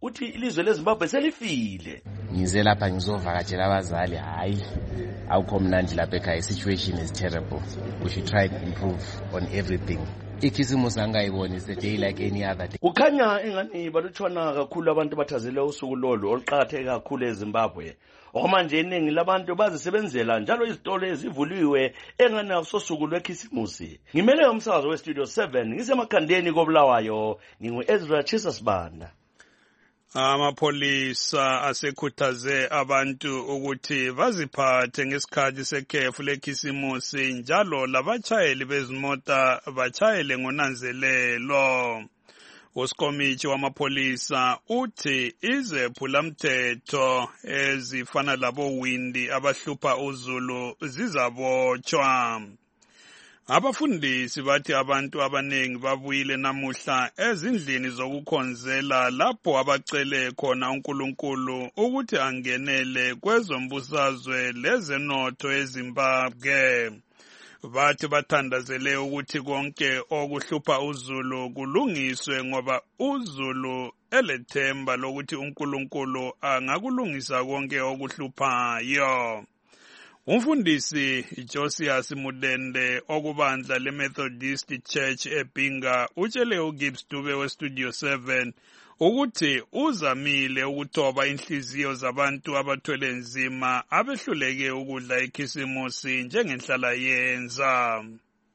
uthi ilizwe leZimbabwe selifile. Ngize lapha ngizovakatshela abazali, hayi awukho mnandi lapha ekhaya, situation is terrible. We should try to improve on everything. Ikhisimusi angayiboni is a day like any other day. Kukhanya engani balutshwana kakhulu abantu bathazele usuku lolu oluqakatheke kakhulu eZimbabwe. Okumanje iningi labantu bazisebenzela njalo izitolo ezivuliwe engani akusosuku lwekhisimusi. Ngimele umsakazo weStudio seven ngisemakhandeni koBulawayo, ngingu Ezra Chisasbanda. Amapholisa asekhuthaze abantu ukuthi baziphathe ngesikhathi sekhefu lekhisimusi njalo labachayeli bezimota bachayele ngonanzelelo. Uskomichi wamapholisa uthi izephulamthetho ezifana labo Windi abahlupha uZulu zizabotshwa. Abafundisi bathi abantu abanengi babuyile namuhla ezindlini zokukhonzela lapho abacele khona uNkulunkulu ukuthi angenele kwezombusazwe lezenotho eZimbabwe. Bathi bathandazele ukuthi konke okuhlupha uZulu kulungiswe ngoba uZulu elethemba lokuthi uNkulunkulu angakulungisa konke okuhluphayo. Umfundisi Josias Mudende okubandla leMethodist Church eBinga utshele uGibbs Dube weStudio seven ukuthi uzamile ukuthoba inhliziyo zabantu abathwele nzima abehluleke ukudla ikhisimusi njengenhlala yenza.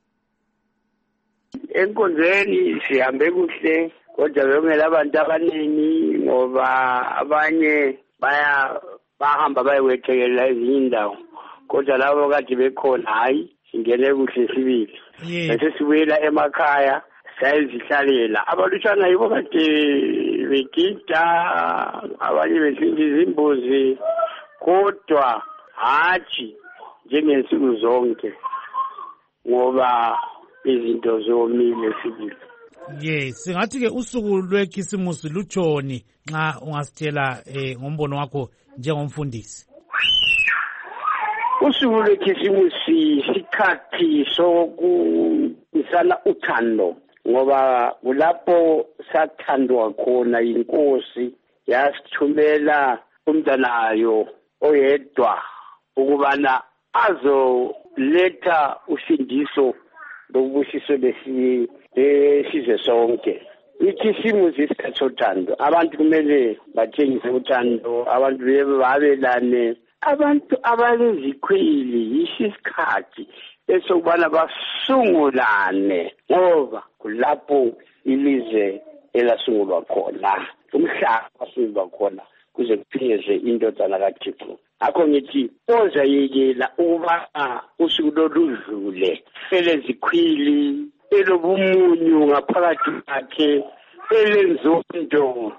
Enkonzweni sihambe kuhle kodwa bengela abantu abaningi ngoba abanye baya bahamba bayewethekela ezinye indawo. Kodwa labo kade bekhona hayi singene kuhle sibili. Bese sibuyela emakhaya sayizihlalela. Abalutshwana yibo kade begida abanye besinda izimbuzi kodwa hathi njengensuku zonke ngoba izinto zomile sibili. Yes, singathi ke usuku lwekhisimusi lutshoni nxa ungasitshela eh, ngombono wakho njengomfundisi. Usuku lwekhisimusi sikhathi sokunisana uthando ngoba kulapho sathandwa khona inkosi yasithumela umntanayo oyedwa ukubana azoletha usindiso lokubusiso lesizwe sonke. Ikhisimusi isikhathi sothando, abantu kumele batshengise uthando, abantu babelane. Abantu abalezikhwili yisikhathi esokubana basungulane ngoba kulapho ilizwe elasungulwa khona, umhlaba wasungulwa khona kuze kupheze indodana kaThixo. Akho ngithi ozayekela ukuba usuku loludlule elezikhwili elobumunyu ngaphakathi kwakhe elenzondo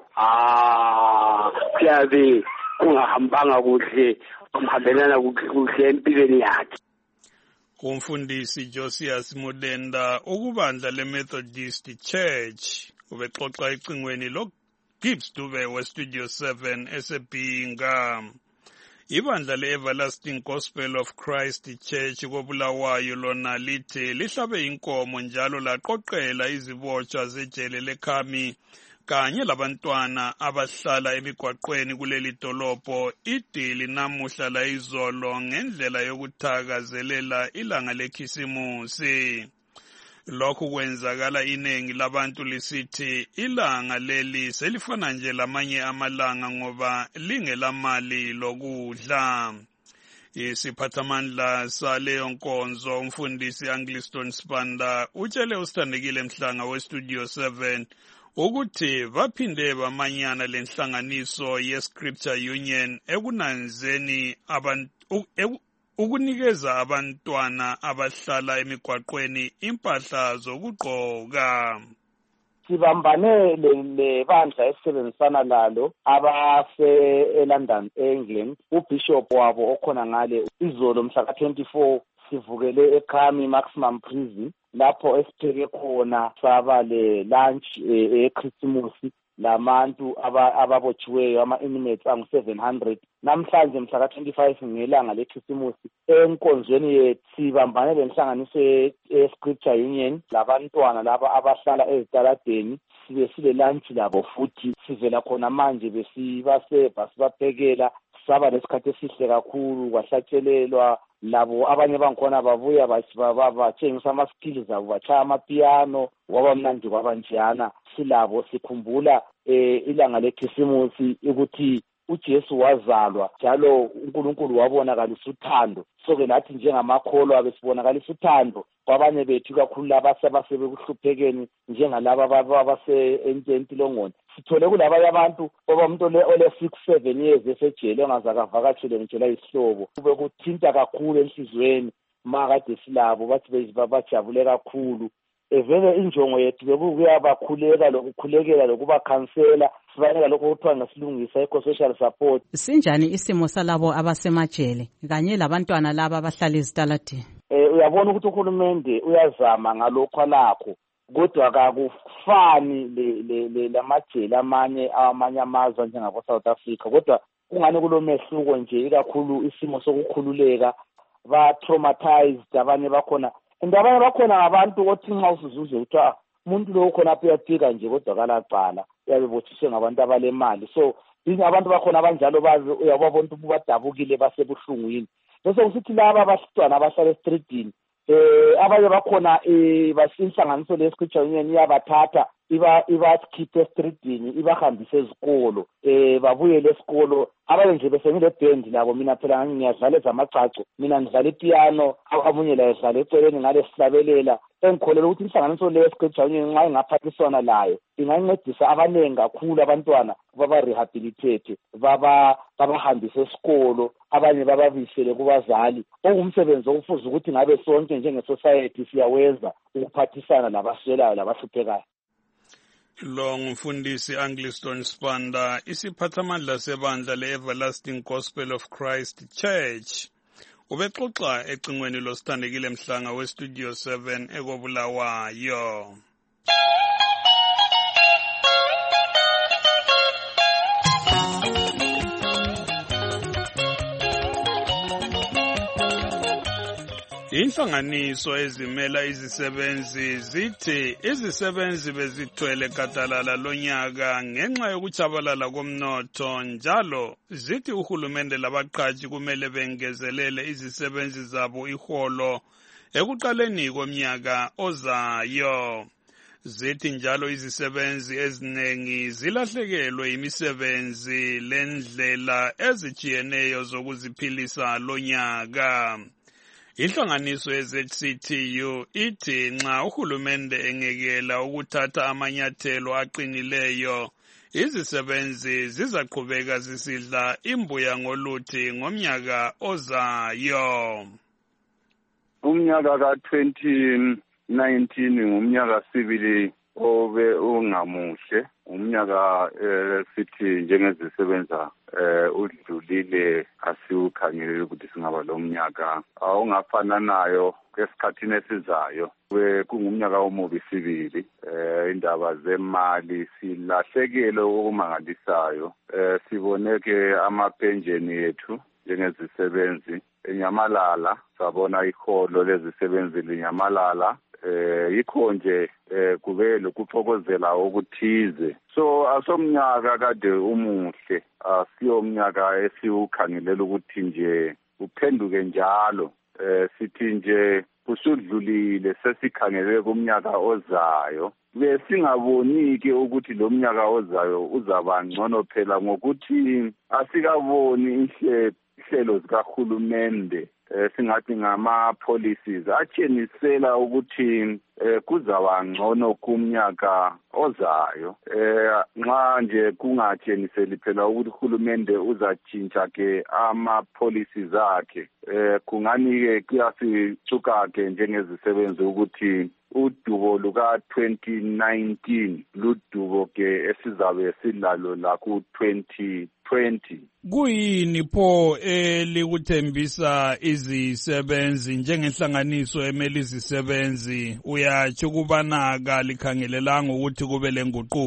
ah kuyabe kungahambanga kuhle kumhambelana kuhle empilweni yakhe. Umfundisi Josias Mudenda ukubandla leMethodist Church ubexoxa icingweni lo Gibbs Dube weStudio seven eseBinga. Ibandla le-Everlasting Gospel of Christ Church koBulawayo lona lithi lihlabe inkomo njalo laqoqela izibotshwa zejele leKhami kanye labantwana abahlala emigwaqweni kuleli dolobho idili namuhla la izolo ngendlela yokuthakazelela ilanga lekhisimusi. Lokhu kwenzakala iningi labantu lisithi ilanga leli selifana nje lamanye amalanga ngoba lingelamali lokudla. Isiphathamandla saleyo nkonzo umfundisi Angliston Spanda utshele usithandekile Mhlanga weStudio seven ukuthi baphinde bamanyana lenhlanganiso ye-Scripture Union ekunanzeni abantu ukunikeza abantwana abahlala emigwaqweni impahla zokugqoka. Sibambane lebandla esebenzisana lalo abase eLondon eEngland, ubishop wabo okhona ngale izolo mhla ka twenty-four sivukele eKhami Maximum Prison lapho esipheke khona saba le lunch eChristmas labantu ababotshiweyo ama-inmates angu seven hundred. Namhlanje mhla ka twenty-five ngelanga leChristmas enkonzweni yethu sibambane lenhlanganiso ye-Scripture Union labantwana laba abahlala ezitaladeni sibe sile lunch labo futhi sivela khona manje besibasebha sibaphekela saba lesikhathi esihle kakhulu kwahlatshelelwa labo abanye bangikhona bavuya batshengisa ama-skills abo bachaya amapiano kwaba mnandi kwabanjeyana silabo sikhumbula eh ilanga lekhisimusi ukuthi uJesu wazalwa njalo uNkulunkulu wabonakalisa uthando soke nathi njengamakholwa abesibonakalisa uthando kwabanye bethu kakhulu laba sebekuhluphekeni njengalaba abase entilongoni sithole kulabanye abantu ngoba umuntu ole six seven years esejele ongazakavakatshele ngitshela isihlobo kube kuthinta kakhulu enhlizweni makade silabo bathi bajabule kakhulu evele injongo yethu bekuyabakhuleka lokukhulekela lokubakhansela sibanika lokho kuthiwa ngesilungisa eco-social support. Sinjani isimo salabo abasemajele kanye labantwana laba abahlala ezitaladini? Eh uyabona ukuthi uhulumende uyazama ngalokho lakho kodwa kakufani le lamajele amanye amanye amazwe njengabo South Africa kodwa kungani kulomehluko nje ikakhulu isimo sokukhululeka ba traumatized abanye bakhona ndabanye bakhona abantu othi nxa usuzuze ukuthi umuntu lo khona apha uyaphika nje kodwa kalaqala uyabe bothiswe ngabantu abalemali so yini abantu bakhona abanjalo bazi uyabona ukuthi badabukile basebuhlungwini bese usithi laba abasitwana abahlala estreetini eh abanye bakhona eh basinhlanganiso leScripture Union iyabathatha iba ibakhiphe estreetini ibahambise ezikolo eh babuye lesikolo abanye nje bese ngile band labo mina phela ngiyadlala ezamacaco mina ngidlala ipiano amunye la edlala eceleni ngale sihlabelela engikholela ukuthi inhlanganiso leScripture Union nxa ingaphathiswana layo ingancedisa abanengi kakhulu abantwana baba rehabilitate baba babahambise esikolo abanye bababisele kubazali okungumsebenzi okufuza ukuthi ngabe sonke njenge society siyawenza ukuphathisana labaswelayo labahluphekayo. Lo ngumfundisi Angliston Spanda, isiphathamandla sebandla le-Everlasting Gospel of Christ Church. Ubexoxa ecingweni losithandekile mhlanga we-Studio seven ekobulawayo. Inhlanganiso ezimela izisebenzi zithi izisebenzi bezithwele gadalala lonyaka ngenxa yokuchabalala komnotho njalo zithi uhulumende labaqhaji kumele bengezelele izisebenzi zabo iholo ekuqaleni komnyaka ozayo. Zithi njalo izisebenzi ezinengi zilahlekelwe imisebenzi lendlela ezijiyeneyo zokuziphilisa lonyaka. Inhlanganiso ye-Z C T U ithi nxa uhulumende engekela ukuthatha amanyathelo aqinileyo izisebenzi zizaqhubeka zisidla imbuya ngoluthi ngomnyaka ozayo. Umnyaka ka twenty nineteen ngumnyaka sibili obe ungamuhle umnyaka sithi njengezisebenza eh udlulile asiwukhangelele ukuthi singaba lo mnyaka awungafana nayo kwesikhathini esizayo kungumnyaka omubi sibili eh indaba zemali silahlekele okumangalisayo eh siboneke amapenjeni yethu njengezisebenzi enyamalala sabona iholo lezisebenzi linyamalala eh yikho nje eh kube lokuphokozela okuthize so asomnyaka kade umuhle asiyomnyaka esiwukhangelela ukuthi nje uphenduke njalo eh sithi nje usudlulile sesikhangelele kumnyaka ozayo besingabonike ukuthi lo mnyaka ozayo uzaba ngcono phela ngokuthi asikaboni inhlelo zikahulumende eh singathi ngama policies atshenisela ukuthi eh kuzaba ngcono kumnyaka ozayo eh nxa nje kungatsheniseli phela ukuthi uhulumende uzatshintsha ke ama policies akhe eh kungani ke kuyasithuka ke njengezisebenzi ukuthi udubo luka twenty nineteen ludubo ke esizabe silalo la ku twenty twenty. Kuyini pho elikuthembisa izisebenzi njengenhlanganiso emeli izisebenzi uyatsho kubanaka likhangelelanga ukuthi kube lenguquko?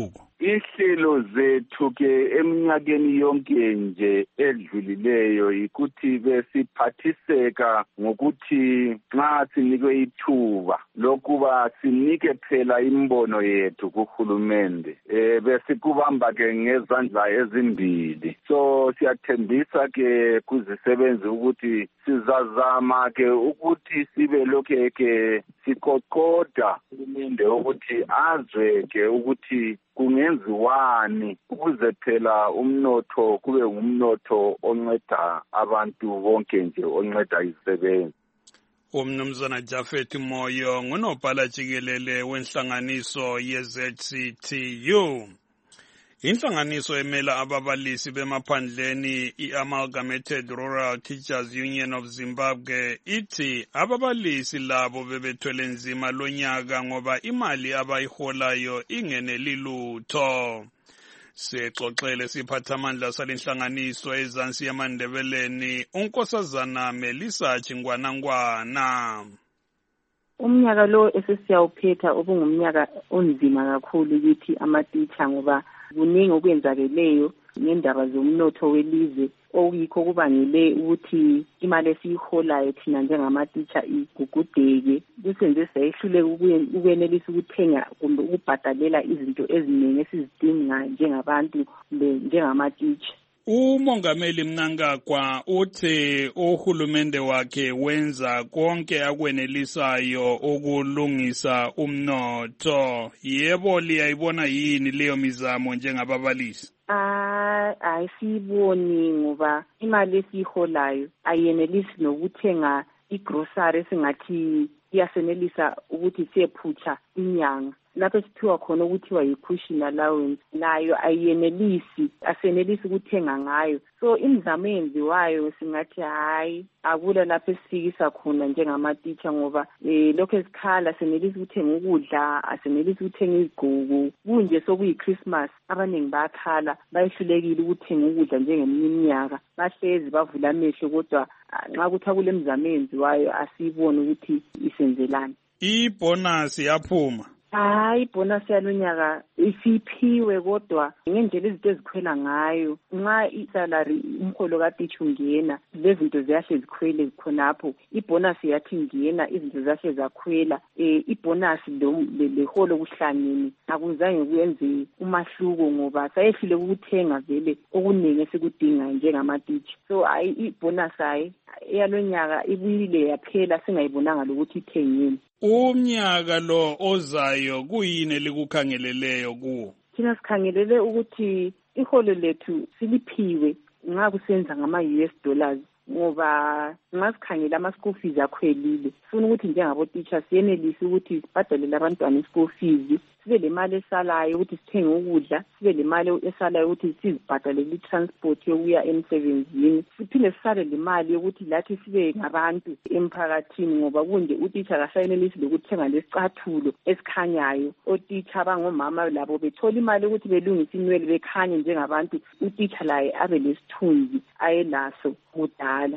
ihlelo zethu ke eminyakeni yonke nje edlulileyo ikuthi besiphathiseka ngokuthi nxa sinikwe ithuba lokuba sinike phela imbono yethu kuhulumende eh besikubamba ke ngezandla ezimbili. So siyathembisa ke kuzisebenzi ukuthi sizazama ke ukuthi sibe lokhe ke sikokoda uhulumende ukuthi azwe ke ukuthi kungenziwani ukuze phela umnotho kube ngumnotho onceda abantu bonke nje onceda izisebenzi. Umnumzana Jafet Moyo ngunobhala jikelele wenhlanganiso ye-Z C T U. Inhlanganiso emela ababalisi bemaphandleni i-Amalgamated Rural Teachers Union of Zimbabwe ithi ababalisi labo bebethwele nzima lonyaka ngoba imali abayiholayo ingeneli lutho. Sexoxele siphathamandla salenhlanganiso ezansi yamandebeleni unkosazana Melissa Chingwanangwana. Umnyaka lo esesiyawuphetha ubungumnyaka onzima kakhulu kithi amatitsha ngoba kuningi okwenzakeleyo ngendaba zomnotho welizwe okuyikho kubangele ukuthi imali esiyiholayo thina njengamatitsha igugudeke kusenze sayehlule ukwenelisa ukuthenga kumbe ukubhadalela izinto eziningi esizidinga njengabantu njengamatitsha. Umongameli Mnangagwa uthe uhulumende wakhe wenza konke akwenelisayo ukulungisa umnotho. Yebo liyayibona yini leyo mizamo njengababalisi? Ah, ayisiboni ngoba imali esiyiholayo ayenelisi nokuthenga igrocery esingathi iyasenelisa ukuthi siyephutha inyanga. Lapho sithiwa khona ukuthiwa yi-cushion allowance nayo ayenelisi asenelisi ukuthenga ngayo. So imizamo eyenziwayo singathi hayi akula lapho esifikisa khona njengamatitsha ngoba eh lokho esikhala senelisi ukuthenga ukudla asenelisi ukuthenga izigqoko kunje sokuyi-Christmas abaningi bayakhala bayehlulekile ukuthenga ukudla njengeminye iminyaka bahlezi bavula amehlo kodwa nxa kuthi akule mizamo eyenziwayo asiyiboni ukuthi isenzelani. Ibonus yaphuma. Hayi bonus yalonyaka isiphiwe kodwa ngendlela izinto ezikhwela ngayo nxa isalary umholo katitsha ungena lezinto ziyahle zikhwele khonapho ibonus yathi ingena izinto zahle zakhwela eh ibonus leholo kuhlangene akuzange kuyenze umahluko ngoba sayehlule ukuthenga vele okuningi esikudinga njengamatitsha. So ayi ibonus ayi yalonyaka ibuyile yaphela singayibonanga lokuthi ithengeni. Umnyaka lo ozayo kuyini likukhangeleleyo kuwo? Thina sikhangelele ukuthi iholo lethu siliphiwe nxa kusenza ngama-U S dollars ngoba nxa sikhangela ama-school fees akhwelile sifuna ukuthi njengabo-teacher siyenelise ukuthi sibhadalele abantwana i-school fees sibe le mali esalayo ukuthi sithenge ukudla sibe le mali esalayo ukuthi sizibhadalele i-transport yokuya emsebenzini siphinde sisale le mali yokuthi lathi sibe ngabantu emphakathini ngoba kunje utitsha kasayenelisi lokuthenga lesicathulo esikhanyayo. Otitsha abangomama labo bethola imali yokuthi belungise inwele bekhanye njengabantu utitsha laye abe lesithunzi ayelaso kudala.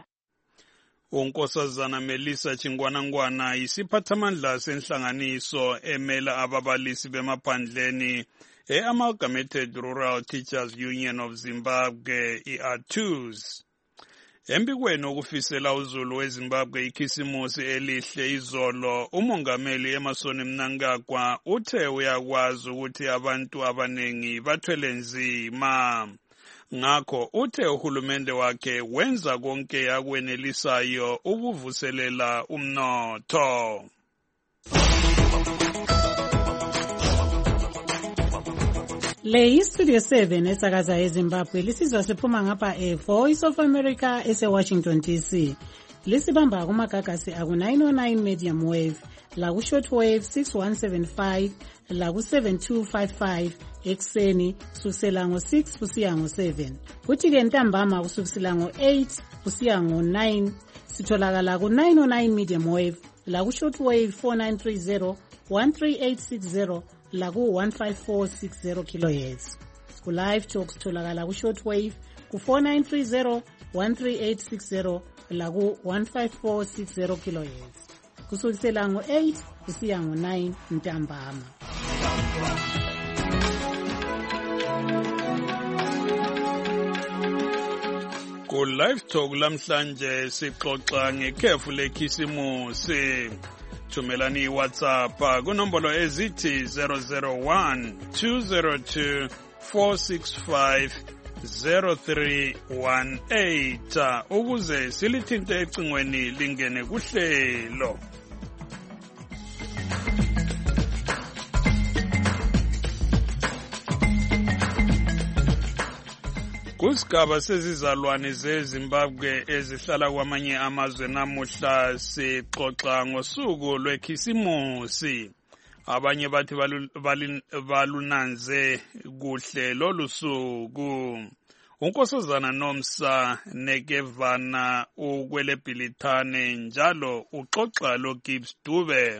Unkosazana Melissa Chingwanangwana isiphathamandla senhlanganiso emela ababalisi bemaphandleni e-Amalgamated Rural Teachers Union of Zimbabwe i-A T U S. Embikweni okufisela uzulu weZimbabwe ikhisimusi elihle izolo umongameli Emmerson Mnangagwa uthe uyakwazi ukuthi abantu abanengi bathwele nzima. Ngakho uthe uhulumende wakhe wenza konke akwenelisayo ukuvuselela umnotho. Le iStudio seven esakaza eZimbabwe lisizwa siphuma ngapha e-Voice of America ese-Washington D C. Lisibamba kumagagasi aku-nine oh nine medium wave, laku-short wave six one seven five, laku-seven two five five ekseni kusukisela ngo-six kusiya ngo-seven. Kuthi-ke ntambama kusukisela ngo-eight kusiya ngo-nine sitholakala ku-nine oh nine medium wave, laku-short wave four nine three zero, one three eight six zero, laku-one five four six zero kilohertz. Ku-live talk sitholakala ku-short wave ku-four nine three zero, one three eight six zero, laku-one five four six zero kilohertz. Kusukisela ngo-eight kusiya ngo-nine ntambama. ku live talk lamhlanje sixoxa ngekhefu lekhisimusi. Thumelani iWhatsApp kunombolo ezithi zero zero one two zero two four six five zero three one eight ukuze silithinte ecingweni lingene kuhlelo. Kusigaba sezizalwane zeZimbabwe ezihlala kwamanye amazwe namuhla sixoxa ngosuku lwekhisimusi. Abanye bathi balunanze kuhle lolu suku. Unkosazana Nomsa Nekevana ukwelebhilithane njalo uxoxa lo Gibbs Dube.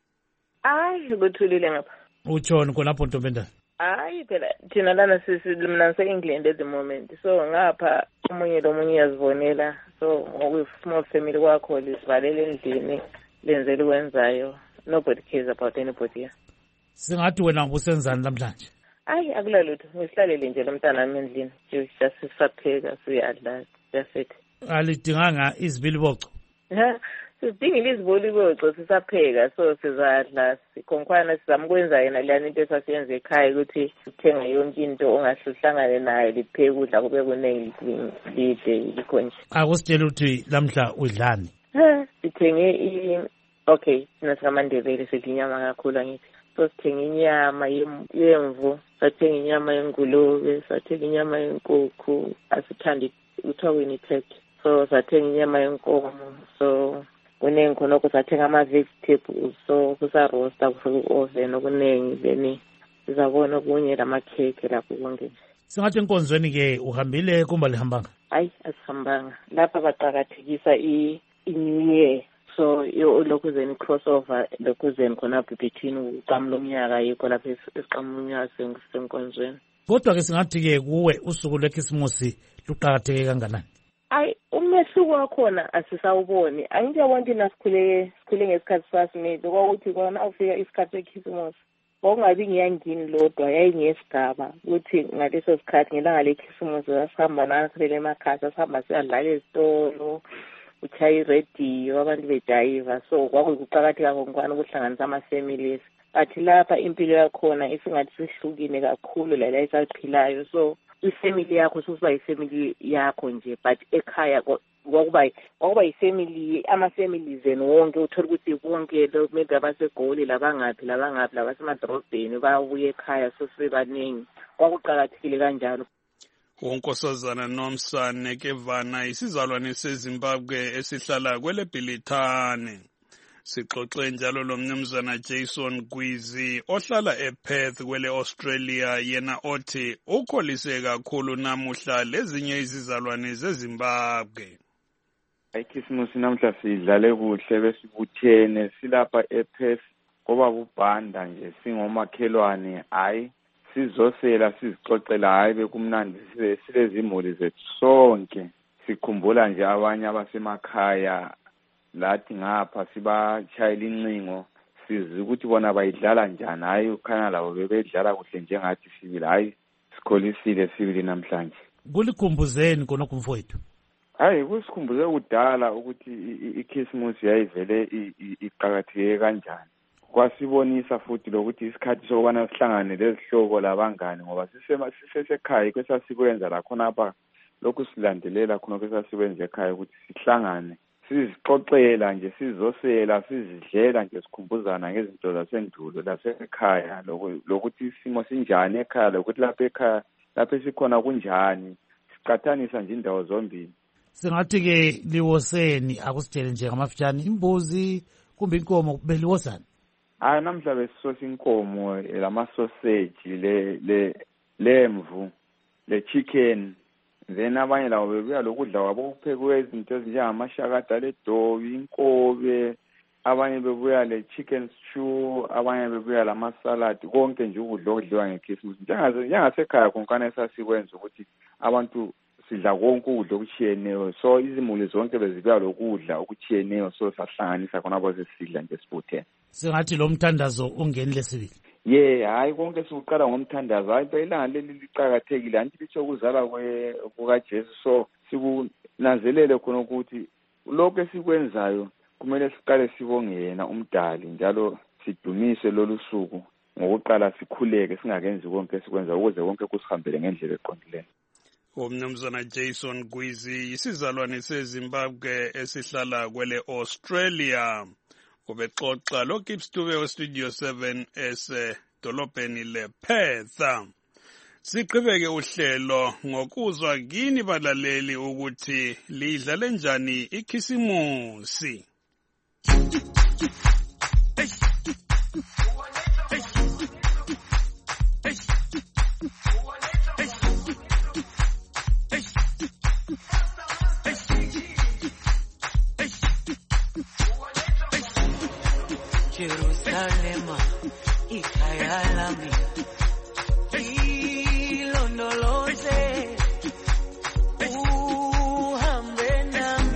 Hayi kuthulile ngapha. Utshoni khonapho Ntombendana? Hayi phela thina lana sisimna se-England at the moment, so ngapha umunye lomunye yazibonela, so ngoku small family kwakho lisivalele endlini lenzele ukwenzayo, nobody cares about anybody here. Singathi wena ubusenzani namhlanje? Hayi akulalutho, ngisihlalele nje lomntana endlini, just sisapheka siyadla siyasethi. Alidinganga izibiliboco? Ha, sidingile izibiliboco sisapheka, so sizadla sikhonkhwana sizama ukwenza yena leyani into esasiyenza ekhaya ukuthi uthenga yonke into ongahluhlangane nayo lipheke ukudla kube kuningi lide likhonje. Akusitshela ukuthi lamhla udlani? Ha, sithenge i okay, sina samaNdebele sidla inyama kakhulu angithi. So sithenge inyama yemvu, sathenga inyama yengulube, sathenga inyama yenkukhu, asithandi uthiwa turkey. So sathenga inyama yenkomo, so kuningi khonokho sathenga ama-vegetables, so kusarosta kuoven okuningi, then sizabona kunye lamakhekhe lapho konke. Singathi enkonzweni-ke uhambile kumba lihambanga? Hayi, asihambanga. Lapha baqakathekisa i-new year. So lokhuzeni crossover lokhuzeni khonapho between uqamu lomnyaka yikho lapho esiqamu lomnyaka senkonzweni. Kodwa ke singathi-ke kuwe usuku lwekhisimusi luqakatheke kanganani? Hayi, umehluko wakhona asisawuboni. Angiyabona ukuthi nasikhule sikhule ngesikhathi sasimile kwakuthi kona ufika isikhathi sekhisimusi kwakungabi ngiyangini lodwa, yayingesigaba ukuthi ngaleso sikhathi ngelanga lekhisimusi sasihamba nakhulele emakhaya, sasihamba siyadlala ezitolo, uchayi irediyo, abantu bejayiva, so kwakukuqakatheka konkwana ukuhlanganisa ama-families. But lapha impilo yakhona isingathi sihlukile kakhulu lala esaphilayo, so ifamily yakho susiba yifamily yakho nje, but ekhaya kwakuba kwakuba yifamily, ama-families and wonke uthola ukuthi bonke maybe abasegoli labangaphi labangaphi labasemadrobheni babuye ekhaya, so sibaningi, kwakuqakathekile kanjalo. Unkosazana Nomsa Nekevana isizalwane seZimbabwe esihlala kwelebhilithane. Sixoxe njalo lo mnumzana Jason Gwizi ohlala ePerth kwele Australia, yena othi ukholise kakhulu namuhla lezinye izizalwane zeZimbabwe. Ikhisimusi namhla sidlale kuhle besibuthene silapha ePerth ngoba kubhanda nje singomakhelwane, hayi sizosela sizixoxela, hayi bekumnandi silezimuli zethu sonke, sikhumbula nje abanye abasemakhaya lathi ngapha sibachayela incingo sizi ukuthi bona bayidlala njani, hayi ukhana labo bebedlala kuhle njengathi sibili, hayi sikholisile sibili namhlanje. Kulikhumbuzeni khonokho mfowethu? Hayi kusikhumbuze kudala ukuthi ikhisimusi yayivele iqakatheke kanjani. Kwasibonisa futhi lokuthi isikhathi sokubana sihlangane lezihlobo labangani ngoba sisesekhaya kwesasikwenza la khonapha lokhu silandelela khona kwesasikwenza ekhaya ukuthi sihlangane sizixoxela nje, sizosela, sizidlela nje, sikhumbuzana ngezinto zasendulo lasekhaya lokuthi isimo sinjani ekhaya, lokuthi lapha ekhaya lapha sikhona kunjani, siqathanisa nje indawo zombili. Singathi-ke liwoseni, akusitshele nje ngamafitshane, imbuzi kumbe inkomo beliwosani? Hayi namhla besisosa inkomo, lama-sausage, le le lemvu, le chicken, then abanye labo bebuya lokudla kwabo kuphekwe izinto ezinjengamashakada ledobi, inkobe, abanye bebuya le chicken stew, abanye bebuya lama-salad, konke nje ukudla okudliwa ngekhisimusi. Njengasekhaya konkana esasikwenza ukuthi abantu sidla konke ukudla okutshiyeneyo, so izimuli zonke bezibuya lokudla okutshiyeneyo, so sahlanganisa khona baze sidla nje sibuthene. Singathi lo mthandazo ungenile sibili? Ye, hayi konke sikuqala ngomthandazo, hayi phela ilanga leli liqakathekile, anti litho ukuzala kukaJesu, so siku sinanzelele khona ukuthi lokho esikwenzayo kumele siqale sibonge yena umdali njalo sidumise lolu suku ngokuqala sikhuleke singakenzi konke esikwenza ukuze konke kusihambele ngendlela eqondileyo. Umnumzana Jason Gwizi isizalwane seZimbabwe esihlala kwele Australia ubexoxa lo Kipstube we Studio seven esedolobheni lePerth. Siqhubeke uhlelo ngokuzwa kini balaleli ukuthi lidlale njani ikhisimusi. Jerusalema ikhaya lami ilondoloze uhambe nami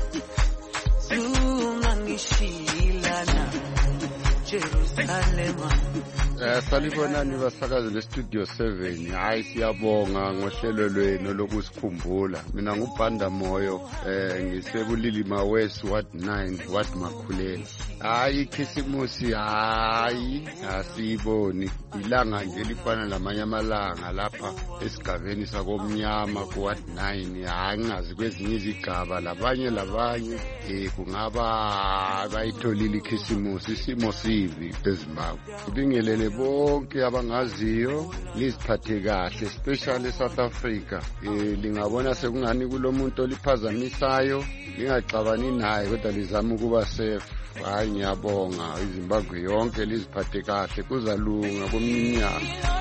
zungangishilana Jerusalema. Eh salibonani basakazi le Studio seven. Hayi siyabonga ngohlelo lwenu lokusikhumbula. Mina ngubhanda moyo eh ngisebulilima West Ward nine Ward Makhulela. Hayi ikhisimusi hayi asiboni ilanga nje lifana lamanye amalanga lapha esigabeni sakomnyama ku Ward nine. Hayi ngazi kwezinye izigaba labanye labanye eh kungaba bayitholile ikhisimusi isimo sivi eZimbabwe. Ngibingelele bonke abangaziyo liziphathe kahle especially South Africa. Eh lingabona sekungani kulomuntu oliphazamisayo lingaxabani naye kodwa lizama ukuba safe. Hayi ngiyabonga iZimbabwe yonke liziphathe kahle kuzalunga komnyama.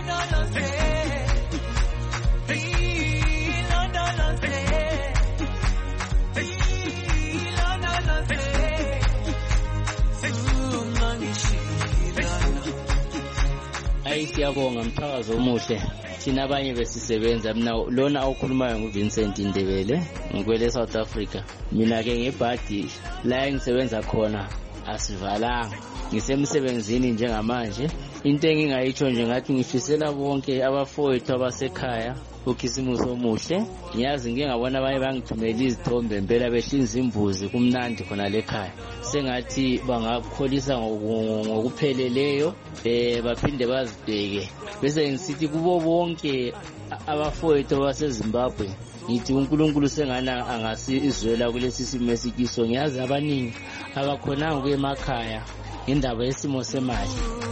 Hayi siyabonga mphakazi omuhle. Thina abanye besisebenza mina lona awukhulumayo nguVincent Ndebele ngikwele South Africa. Mina ke ngebhadi la engisebenza khona asivalanga. Ngisemsebenzini njengamanje. Into engingayitsho nje ngathi ngifisela bonke abafowethu abasekhaya ukhisimusi omuhle. Ngiyazi ngike ngabona abanye bangithumela izithombe impela behlinza imbuzi kumnandi khona lekhaya. Sengathi bangakholisa ngokupheleleyo eh baphinde bazibheke. Bese ngisithi kubo bonke abafowethu baseZimbabwe ngithi uNkulunkulu sengana angasizwela kulesi simo esikiso. Ngiyazi abaningi abakhona ngemakhaya indaba yesimo semali.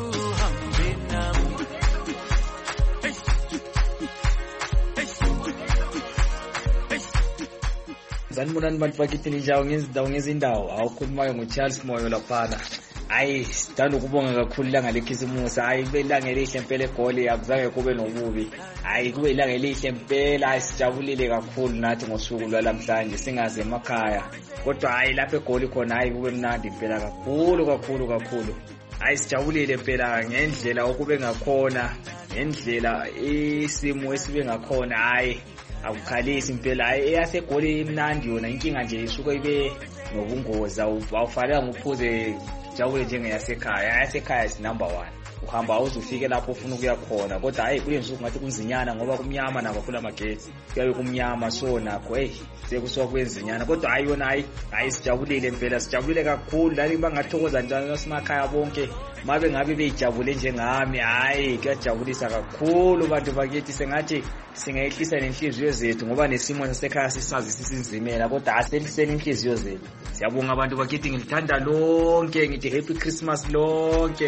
Zanibonani bantu bakithi ninjawo ngezindawo ngezindawo awukhulumayo ngoCharles Moyo laphana. Hayi sithanda ukubonga kakhulu ilanga lekhisimusi. Hayi kube ilanga elihle impela eGoli akuzange kube nobubi. Hayi kube ilanga elihle impela sijabulile kakhulu nathi ngosuku lwalamhlanje singaze emakhaya. Kodwa hayi lapha eGoli khona hayi kube mnandi impela kakhulu kakhulu kakhulu. Hayi sijabulile impela ngendlela okube ngakhona ngendlela isimo esibe ngakhona. Hayi akukhalisi impela hayi eyaseGoli imnandi yona inkinga nje isuke ibe nobungozi awufanele ngiphuze jawule njengeyasekhaya. Yasekhaya is number one. Uhamba uzufike lapho ufuna ukuya khona kodwa hayi kule nsuku ngathi kunzinyana ngoba kumnyama nabaphula amagetsi kuyabe kumnyama so nakho hey sekusuka kwenzinyana kodwa hayi yona hayi hayi sijabulile impela sijabulile kakhulu lani bangathokoza njalo nasemakhaya bonke mabe ngabe bejabule njengami. Hayi kuyajabulisa kakhulu bantu bakithi sengathi singayehlisa nenhliziyo zethu ngoba nesimo sasekhaya sisazi sisinzimela kodwa aseliseni inhliziyo zethu. Siyabonga abantu bakithi ngilithanda lonke ngithi happy Christmas lonke.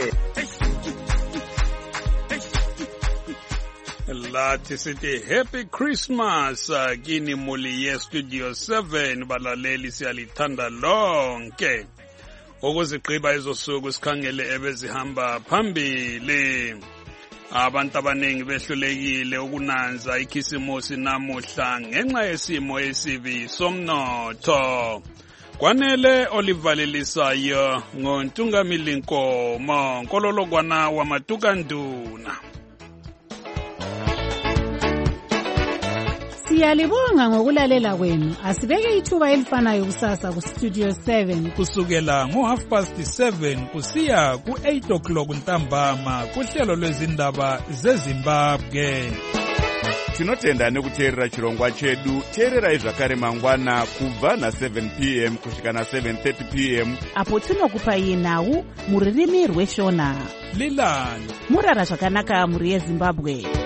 Lathi sithi happy Christmas kini muli ye Studio seven balaleli siyalithanda lonke. Ukuzigqiba izosuku sikhangele ebezihamba phambili. Abantu abaningi behlulekile ukunanza ikhisimusi namuhla ngenxa yesimo esibi somnotho. Kwanele olivalelisayo ngontungamili Nkomo Nkololokwana wamatukanduna. Siyalibonga ngokulalela kwenu. Asibeke ithuba elifanayo kusasa ku Studio seven kusukela ngo half past seven kusiya ku eight o'clock ntambama kuhlelo lwezindaba zeZimbabwe. tinotenda nekuteerera chirongwa chedu. Teererai zvakare mangwana kubva na-seven p m kusvika na-seven thirty p m apo tinokupai nhau mururimi rweshona. Lilani murara zvakanaka mhuri yeZimbabwe.